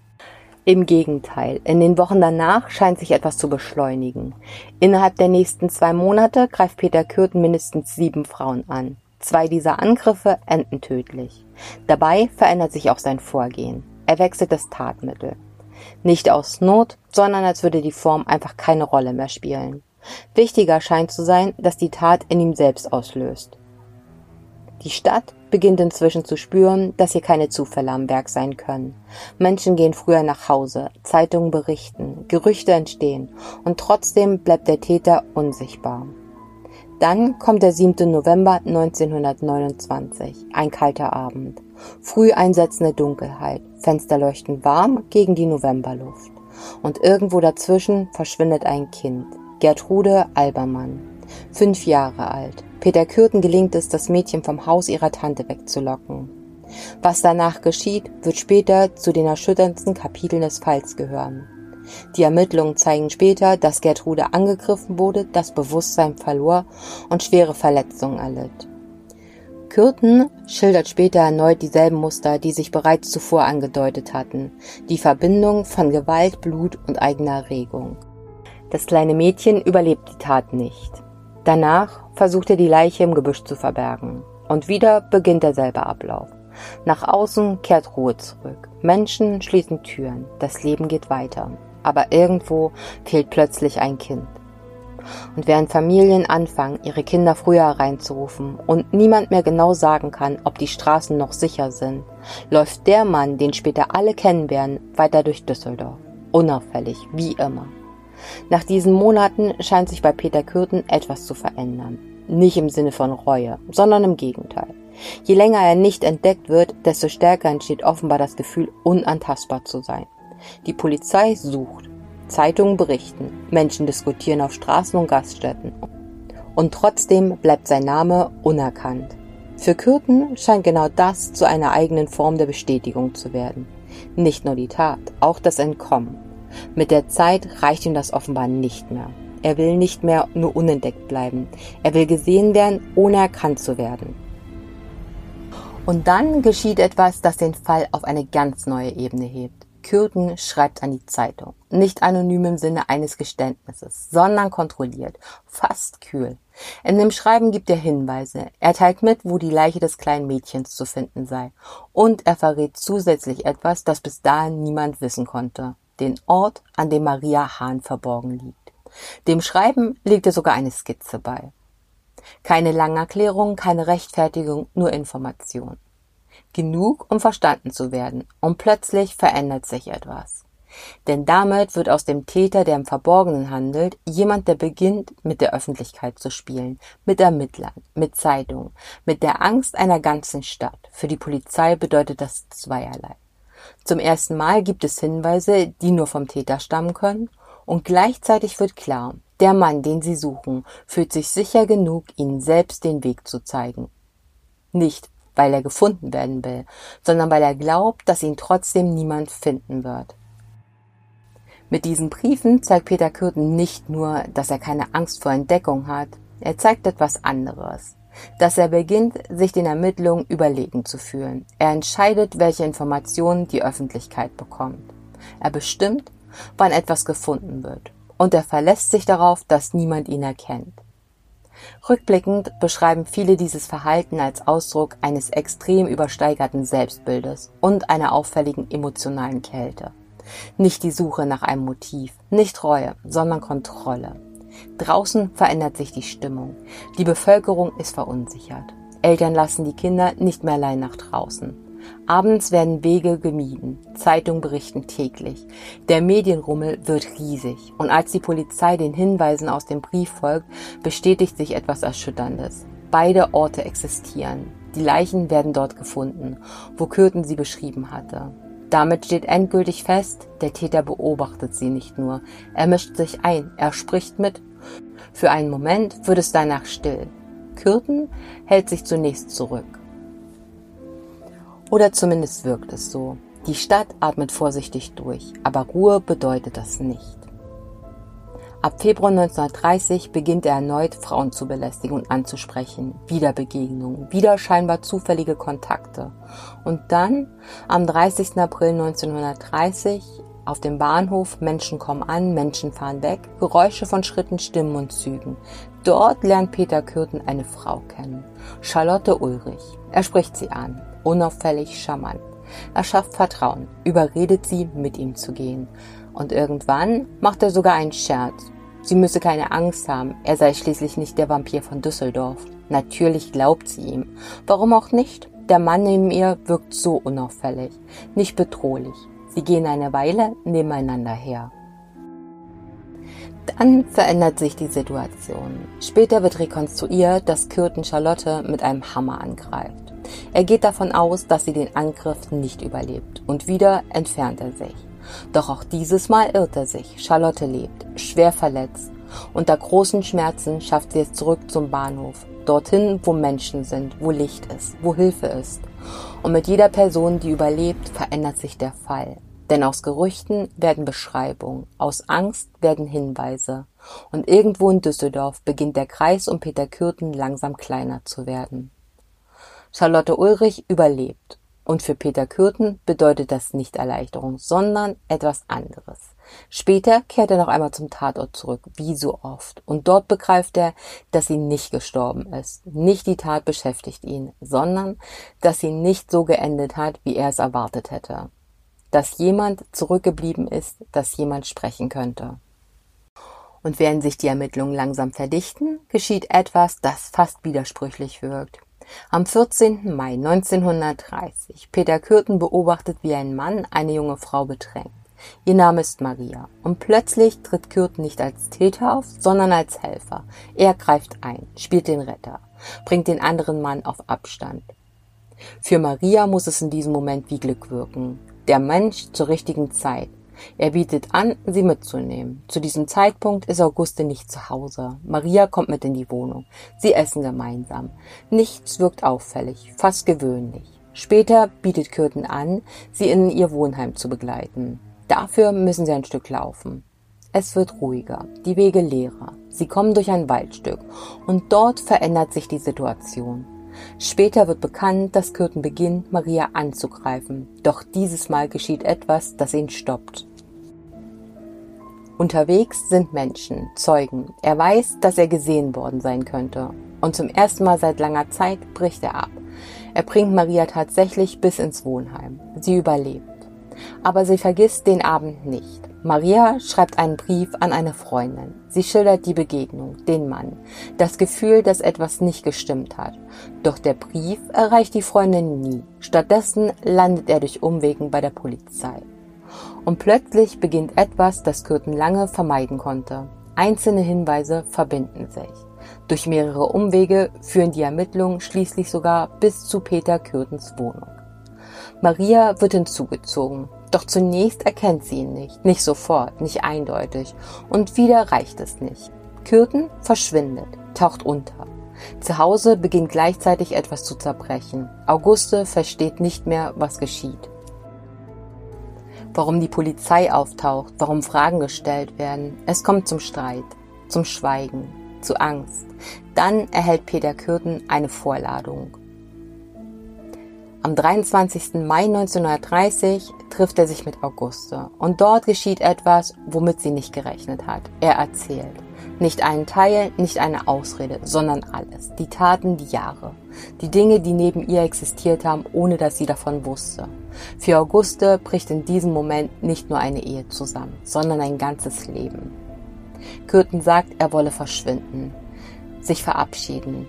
Speaker 1: Im Gegenteil, in den Wochen danach scheint sich etwas zu beschleunigen. Innerhalb der nächsten 2 Monate greift Peter Kürten mindestens 7 Frauen an. 2 dieser Angriffe enden tödlich. Dabei verändert sich auch sein Vorgehen. Er wechselt das Tatmittel. Nicht aus Not, sondern als würde die Form einfach keine Rolle mehr spielen. Wichtiger scheint zu sein, dass die Tat in ihm selbst auslöst. Die Stadt beginnt inzwischen zu spüren, dass hier keine Zufälle am Werk sein können. Menschen gehen früher nach Hause, Zeitungen berichten, Gerüchte entstehen und trotzdem bleibt der Täter unsichtbar. Dann kommt der 7. November 1929, ein kalter Abend. Früh einsetzende Dunkelheit, Fenster leuchten warm gegen die Novemberluft. Und irgendwo dazwischen verschwindet ein Kind, Gertrude Albermann, 5 Jahre alt. Peter Kürten gelingt es, das Mädchen vom Haus ihrer Tante wegzulocken. Was danach geschieht, wird später zu den erschütterndsten Kapiteln des Falls gehören. Die Ermittlungen zeigen später, dass Gertrude angegriffen wurde, das Bewusstsein verlor und schwere Verletzungen erlitt. Kürten schildert später erneut dieselben Muster, die sich bereits zuvor angedeutet hatten, die Verbindung von Gewalt, Blut und eigener Erregung. Das kleine Mädchen überlebt die Tat nicht. Danach versucht er, die Leiche im Gebüsch zu verbergen. Und wieder beginnt derselbe Ablauf. Nach außen kehrt Ruhe zurück. Menschen schließen Türen. Das Leben geht weiter. Aber irgendwo fehlt plötzlich ein Kind. Und während Familien anfangen, ihre Kinder früher hereinzurufen und niemand mehr genau sagen kann, ob die Straßen noch sicher sind, läuft der Mann, den später alle kennen werden, weiter durch Düsseldorf. Unauffällig, wie immer. Nach diesen Monaten scheint sich bei Peter Kürten etwas zu verändern. Nicht im Sinne von Reue, sondern im Gegenteil. Je länger er nicht entdeckt wird, desto stärker entsteht offenbar das Gefühl, unantastbar zu sein. Die Polizei sucht, Zeitungen berichten, Menschen diskutieren auf Straßen und Gaststätten. Und trotzdem bleibt sein Name unerkannt. Für Kürten scheint genau das zu einer eigenen Form der Bestätigung zu werden. Nicht nur die Tat, auch das Entkommen. Mit der Zeit reicht ihm das offenbar nicht mehr. Er will nicht mehr nur unentdeckt bleiben. Er will gesehen werden, ohne erkannt zu werden. Und dann geschieht etwas, das den Fall auf eine ganz neue Ebene hebt. Kürten schreibt an die Zeitung. Nicht anonym im Sinne eines Geständnisses, sondern kontrolliert, fast kühl. In dem Schreiben gibt er Hinweise. Er teilt mit, wo die Leiche des kleinen Mädchens zu finden sei. Und er verrät zusätzlich etwas, das bis dahin niemand wissen konnte. Den Ort, an dem Maria Hahn verborgen liegt. Dem Schreiben legt er sogar eine Skizze bei. Keine langen Erklärungen, keine Rechtfertigung, nur Information. Genug, um verstanden zu werden. Und plötzlich verändert sich etwas. Denn damit wird aus dem Täter, der im Verborgenen handelt, jemand, der beginnt, mit der Öffentlichkeit zu spielen, mit Ermittlern, mit Zeitungen, mit der Angst einer ganzen Stadt. Für die Polizei bedeutet das zweierlei. Zum ersten Mal gibt es Hinweise, die nur vom Täter stammen können, und gleichzeitig wird klar, der Mann, den sie suchen, fühlt sich sicher genug, ihnen selbst den Weg zu zeigen. Nicht, weil er gefunden werden will, sondern weil er glaubt, dass ihn trotzdem niemand finden wird. Mit diesen Briefen zeigt Peter Kürten nicht nur, dass er keine Angst vor Entdeckung hat, er zeigt etwas anderes. Dass er beginnt, sich den Ermittlungen überlegen zu fühlen. Er entscheidet, welche Informationen die Öffentlichkeit bekommt. Er bestimmt, wann etwas gefunden wird. Und er verlässt sich darauf, dass niemand ihn erkennt. Rückblickend beschreiben viele dieses Verhalten als Ausdruck eines extrem übersteigerten Selbstbildes und einer auffälligen emotionalen Kälte. Nicht die Suche nach einem Motiv, nicht Reue, sondern Kontrolle. Draußen verändert sich die Stimmung. Die Bevölkerung ist verunsichert. Eltern lassen die Kinder nicht mehr allein nach draußen. Abends werden Wege gemieden. Zeitungen berichten täglich. Der Medienrummel wird riesig. Und als die Polizei den Hinweisen aus dem Brief folgt, bestätigt sich etwas Erschütterndes. Beide Orte existieren. Die Leichen werden dort gefunden, wo Kürten sie beschrieben hatte. Damit steht endgültig fest, der Täter beobachtet sie nicht nur. Er mischt sich ein, er spricht mit. Für einen Moment wird es danach still. Kürten hält sich zunächst zurück. Oder zumindest wirkt es so. Die Stadt atmet vorsichtig durch, aber Ruhe bedeutet das nicht. Ab Februar 1930 beginnt er erneut, Frauen zu belästigen und anzusprechen. Wieder Begegnungen, wieder scheinbar zufällige Kontakte. Und dann, am 30. April 1930, auf dem Bahnhof, Menschen kommen an, Menschen fahren weg, Geräusche von Schritten, Stimmen und Zügen. Dort lernt Peter Kürten eine Frau kennen, Charlotte Ulrich. Er spricht sie an, unauffällig, charmant. Er schafft Vertrauen, überredet sie, mit ihm zu gehen. Und irgendwann macht er sogar einen Scherz. Sie müsse keine Angst haben, er sei schließlich nicht der Vampir von Düsseldorf. Natürlich glaubt sie ihm. Warum auch nicht? der Mann neben ihr wirkt so unauffällig, nicht bedrohlich. Sie gehen eine Weile nebeneinander her. Dann verändert sich die Situation. Später wird rekonstruiert, dass Kürten Charlotte mit einem Hammer angreift. Er geht davon aus, dass sie den Angriff nicht überlebt und wieder entfernt er sich. Doch auch dieses Mal irrt er sich. Charlotte lebt, schwer verletzt. Unter großen Schmerzen schafft sie es zurück zum Bahnhof, dorthin, wo Menschen sind, wo Licht ist, wo Hilfe ist. Und mit jeder Person, die überlebt, verändert sich der Fall. Denn aus Gerüchten werden Beschreibungen, aus Angst werden Hinweise. Und irgendwo in Düsseldorf beginnt der Kreis um Peter Kürten langsam kleiner zu werden. Charlotte Ulrich überlebt. Und für Peter Kürten bedeutet das nicht Erleichterung, sondern etwas anderes. Später kehrt er noch einmal zum Tatort zurück, wie so oft. Und dort begreift er, dass sie nicht gestorben ist. Nicht die Tat beschäftigt ihn, sondern dass sie nicht so geendet hat, wie er es erwartet hätte. Dass jemand zurückgeblieben ist, dass jemand sprechen könnte. Und während sich die Ermittlungen langsam verdichten, geschieht etwas, das fast widersprüchlich wirkt. Am 14. Mai 1930. Peter Kürten beobachtet, wie ein Mann eine junge Frau bedrängt. Ihr Name ist Maria. Und plötzlich tritt Kürten nicht als Täter auf, sondern als Helfer. Er greift ein, spielt den Retter, bringt den anderen Mann auf Abstand. Für Maria muss es in diesem Moment wie Glück wirken. Der Mensch zur richtigen Zeit. Er bietet an, sie mitzunehmen. Zu diesem Zeitpunkt ist Auguste nicht zu Hause. Maria kommt mit in die Wohnung. Sie essen gemeinsam. Nichts wirkt auffällig, fast gewöhnlich. Später bietet Kürten an, sie in ihr Wohnheim zu begleiten. Dafür müssen sie ein Stück laufen. Es wird ruhiger, die Wege leerer. Sie kommen durch ein Waldstück und dort verändert sich die Situation. Später wird bekannt, dass Kürten beginnt, Maria anzugreifen. Doch dieses Mal geschieht etwas, das ihn stoppt. Unterwegs sind Menschen, Zeugen. Er weiß, dass er gesehen worden sein könnte. Und zum ersten Mal seit langer Zeit bricht er ab. Er bringt Maria tatsächlich bis ins Wohnheim. Sie überlebt. Aber sie vergisst den Abend nicht. Maria schreibt einen Brief an eine Freundin. Sie schildert die Begegnung, den Mann, das Gefühl, dass etwas nicht gestimmt hat. Doch der Brief erreicht die Freundin nie. Stattdessen landet er durch Umwegen bei der Polizei. Und plötzlich beginnt etwas, das Kürten lange vermeiden konnte. Einzelne Hinweise verbinden sich. Durch mehrere Umwege führen die Ermittlungen schließlich sogar bis zu Peter Kürtens Wohnung. Maria wird hinzugezogen. Doch zunächst erkennt sie ihn nicht sofort, nicht eindeutig. Und wieder reicht es nicht. Kürten verschwindet, taucht unter. Zu Hause beginnt gleichzeitig etwas zu zerbrechen. Auguste versteht nicht mehr, was geschieht. Warum die Polizei auftaucht, warum Fragen gestellt werden. Es kommt zum Streit, zum Schweigen, zu Angst. Dann erhält Peter Kürten eine Vorladung. Am 23. Mai 1930 trifft er sich mit Auguste und dort geschieht etwas, womit sie nicht gerechnet hat. Er erzählt. Nicht einen Teil, nicht eine Ausrede, sondern alles. Die Taten, die Jahre. Die Dinge, die neben ihr existiert haben, ohne dass sie davon wusste. Für Auguste bricht in diesem Moment nicht nur eine Ehe zusammen, sondern ein ganzes Leben. Kürten sagt, er wolle verschwinden, sich verabschieden.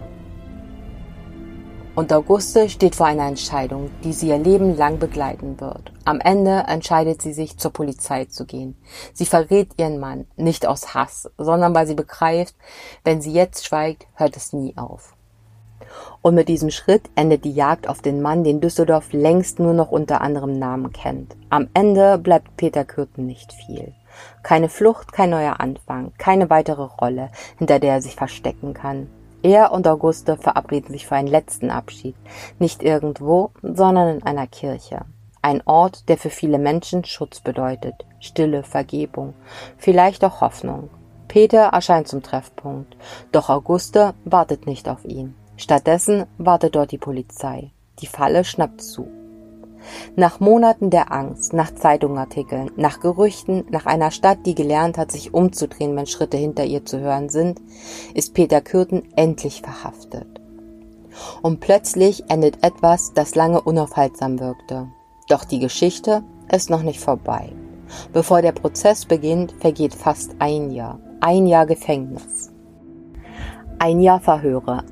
Speaker 1: Und Auguste steht vor einer Entscheidung, die sie ihr Leben lang begleiten wird. Am Ende entscheidet sie sich, zur Polizei zu gehen. Sie verrät ihren Mann, nicht aus Hass, sondern weil sie begreift, wenn sie jetzt schweigt, hört es nie auf. Und mit diesem Schritt endet die Jagd auf den Mann, den Düsseldorf längst nur noch unter anderem Namen kennt. Am Ende bleibt Peter Kürten nicht viel. Keine Flucht, kein neuer Anfang, keine weitere Rolle, hinter der er sich verstecken kann. Er und Auguste verabreden sich für einen letzten Abschied. Nicht irgendwo, sondern in einer Kirche. Ein Ort, der für viele Menschen Schutz bedeutet. Stille, Vergebung, vielleicht auch Hoffnung. Peter erscheint zum Treffpunkt. Doch Auguste wartet nicht auf ihn. Stattdessen wartet dort die Polizei. Die Falle schnappt zu. Nach Monaten der Angst, nach Zeitungsartikeln, nach Gerüchten, nach einer Stadt, die gelernt hat, sich umzudrehen, wenn Schritte hinter ihr zu hören sind, ist Peter Kürten endlich verhaftet. Und plötzlich endet etwas, das lange unaufhaltsam wirkte. Doch die Geschichte ist noch nicht vorbei. Bevor der Prozess beginnt, vergeht fast ein Jahr. Ein Jahr Gefängnis. Ein Jahr Verhöre, Akten,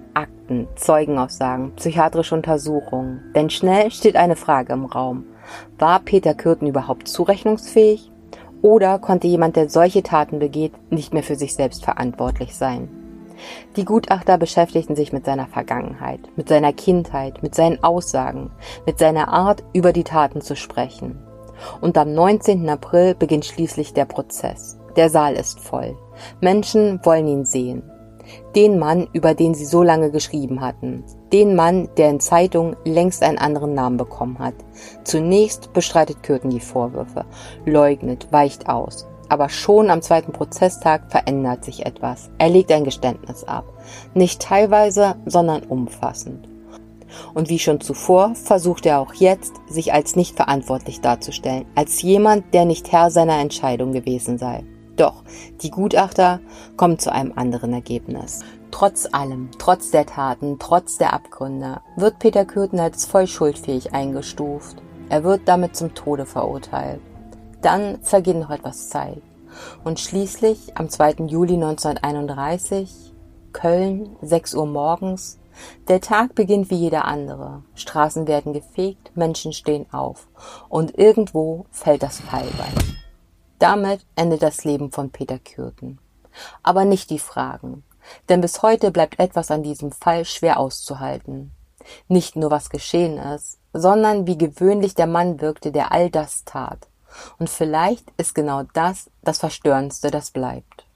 Speaker 1: Akten, Zeugenaussagen, psychiatrische Untersuchungen. Denn schnell steht eine Frage im Raum. War Peter Kürten überhaupt zurechnungsfähig? Oder konnte jemand, der solche Taten begeht, nicht mehr für sich selbst verantwortlich sein? Die Gutachter beschäftigten sich mit seiner Vergangenheit, mit seiner Kindheit, mit seinen Aussagen, mit seiner Art, über die Taten zu sprechen. Und am 19. April beginnt schließlich der Prozess. Der Saal ist voll. Menschen wollen ihn sehen. Den Mann, über den sie so lange geschrieben hatten. Den Mann, der in Zeitungen längst einen anderen Namen bekommen hat. Zunächst bestreitet Kürten die Vorwürfe, leugnet, weicht aus. Aber schon am zweiten Prozesstag verändert sich etwas. Er legt ein Geständnis ab. Nicht teilweise, sondern umfassend. Und wie schon zuvor versucht er auch jetzt, sich als nicht verantwortlich darzustellen, als jemand, der nicht Herr seiner Entscheidung gewesen sei. Doch die Gutachter kommen zu einem anderen Ergebnis. Trotz allem, trotz der Taten, trotz der Abgründe, wird Peter Kürten als voll schuldfähig eingestuft. Er wird damit zum Tode verurteilt. Dann vergeht noch etwas Zeit. Und schließlich am 2. Juli 1931, Köln, 6 Uhr morgens, der Tag beginnt wie jeder andere. Straßen werden gefegt, Menschen stehen auf. Und irgendwo fällt das Fallbeil. Damit endet das Leben von Peter Kürten. Aber nicht die Fragen. Denn bis heute bleibt etwas an diesem Fall schwer auszuhalten. Nicht nur was geschehen ist, sondern wie gewöhnlich der Mann wirkte, der all das tat. Und vielleicht ist genau das das Verstörendste, das bleibt.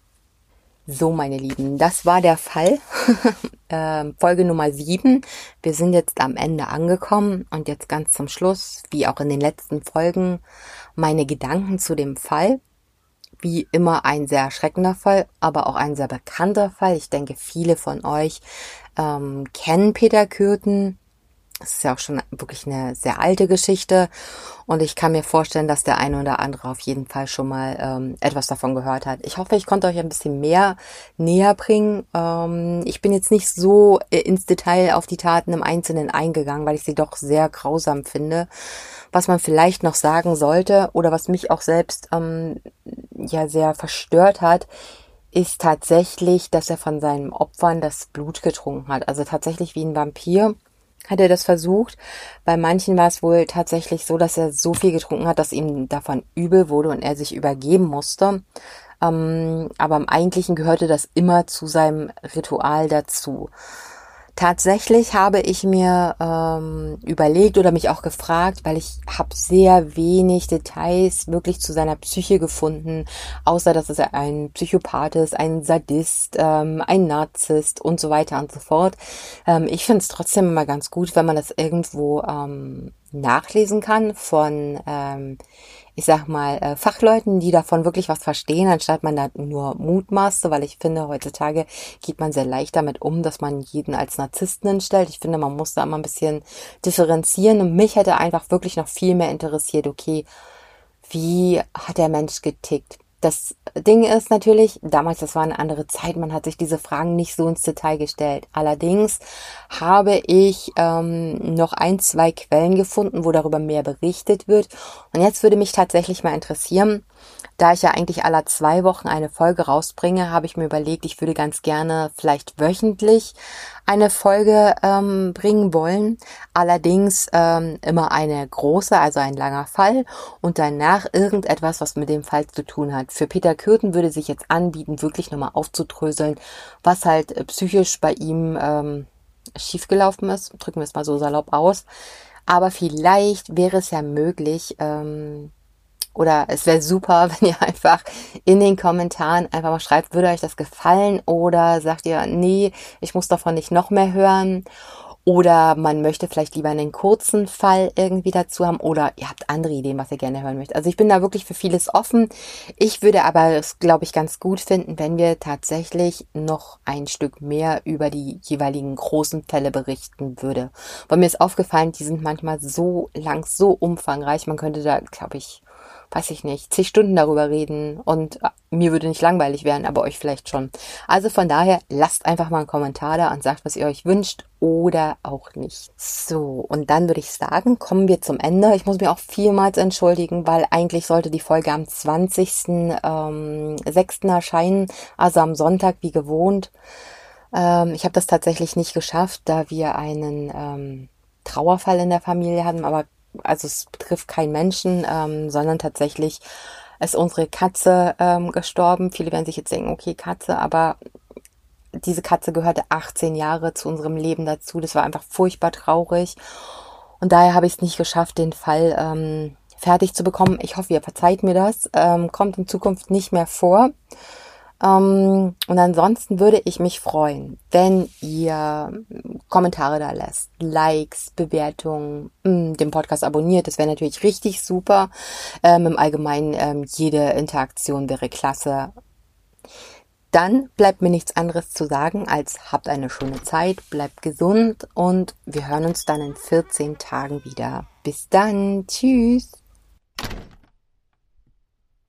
Speaker 1: So, meine Lieben, das war der Fall. Folge Nummer 7. Wir sind jetzt am Ende angekommen und jetzt ganz zum Schluss, wie auch in den letzten Folgen, meine Gedanken zu dem Fall. Wie immer ein sehr erschreckender Fall, aber auch ein sehr bekannter Fall. Ich denke, viele von euch kennen Peter Kürten. Es ist ja auch schon wirklich eine sehr alte Geschichte und ich kann mir vorstellen, dass der eine oder andere auf jeden Fall schon mal etwas davon gehört hat. Ich hoffe, ich konnte euch ein bisschen mehr näher bringen. Ich bin jetzt nicht so ins Detail auf die Taten im Einzelnen eingegangen, weil ich sie doch sehr grausam finde. Was man vielleicht noch sagen sollte oder was mich auch selbst ja sehr verstört hat, ist tatsächlich, dass er von seinen Opfern das Blut getrunken hat. Also tatsächlich wie ein Vampir hat er das versucht. Bei manchen war es wohl tatsächlich so, dass er so viel getrunken hat, dass ihm davon übel wurde und er sich übergeben musste. Aber im Eigentlichen gehörte das immer zu seinem Ritual dazu. Tatsächlich habe ich mir überlegt oder mich auch gefragt, weil ich habe sehr wenig Details wirklich zu seiner Psyche gefunden, außer dass es ein Psychopath ist, ein Sadist, ein Narzisst und so weiter und so fort. Ich finde es trotzdem immer ganz gut, wenn man das irgendwo nachlesen kann von ich sag mal, Fachleuten, die davon wirklich was verstehen, anstatt man da nur mutmaßte, weil ich finde, heutzutage geht man sehr leicht damit um, dass man jeden als Narzissten hinstellt. Ich finde, man muss da immer ein bisschen differenzieren und mich hätte einfach wirklich noch viel mehr interessiert, okay, wie hat der Mensch getickt? Das Ding ist natürlich, damals, das war eine andere Zeit, man hat sich diese Fragen nicht so ins Detail gestellt. Allerdings habe ich noch 1, 2 Quellen gefunden, wo darüber mehr berichtet wird. Und jetzt würde mich tatsächlich mal interessieren, da ich ja eigentlich alle 2 Wochen eine Folge rausbringe, habe ich mir überlegt, ich würde ganz gerne vielleicht wöchentlich eine Folge bringen wollen. Allerdings immer eine große, also ein langer Fall und danach irgendetwas, was mit dem Fall zu tun hat. Für Peter Kürten würde sich jetzt anbieten, wirklich nochmal aufzudröseln, was halt psychisch bei ihm schiefgelaufen ist. Drücken wir es mal so salopp aus. Aber vielleicht wäre es ja möglich, oder es wäre super, wenn ihr einfach in den Kommentaren einfach mal schreibt, würde euch das gefallen oder sagt ihr, nee, ich muss davon nicht noch mehr hören oder man möchte vielleicht lieber einen kurzen Fall irgendwie dazu haben oder ihr habt andere Ideen, was ihr gerne hören möchtet. Also ich bin da wirklich für vieles offen. Ich würde aber es, glaube ich, ganz gut finden, wenn wir tatsächlich noch ein Stück mehr über die jeweiligen großen Fälle berichten würde. Weil mir ist aufgefallen, die sind manchmal so lang, so umfangreich, man könnte da, glaube ich, weiß ich nicht, 10 Stunden darüber reden und mir würde nicht langweilig werden, aber euch vielleicht schon. Also von daher, lasst einfach mal einen Kommentar da und sagt, was ihr euch wünscht oder auch nicht. So, und dann würde ich sagen, kommen wir zum Ende. Ich muss mich auch vielmals entschuldigen, weil eigentlich sollte die Folge am 20.06. erscheinen, also am Sonntag wie gewohnt. Ich habe das tatsächlich nicht geschafft, da wir einen Trauerfall in der Familie hatten, aber also es betrifft keinen Menschen, sondern tatsächlich ist unsere Katze gestorben. Viele werden sich jetzt denken, okay, Katze, aber diese Katze gehörte 18 Jahre zu unserem Leben dazu. Das war einfach furchtbar traurig. Und daher habe ich es nicht geschafft, den Fall fertig zu bekommen. Ich hoffe, ihr verzeiht mir das. Kommt in Zukunft nicht mehr vor. Und ansonsten würde ich mich freuen, wenn ihr Kommentare da lässt, Likes, Bewertungen, den Podcast abonniert. Das wäre natürlich richtig super. Im Allgemeinen jede Interaktion wäre klasse. Dann bleibt mir nichts anderes zu sagen, als habt eine schöne Zeit, bleibt gesund und wir hören uns dann in 14 Tagen wieder. Bis dann, tschüss!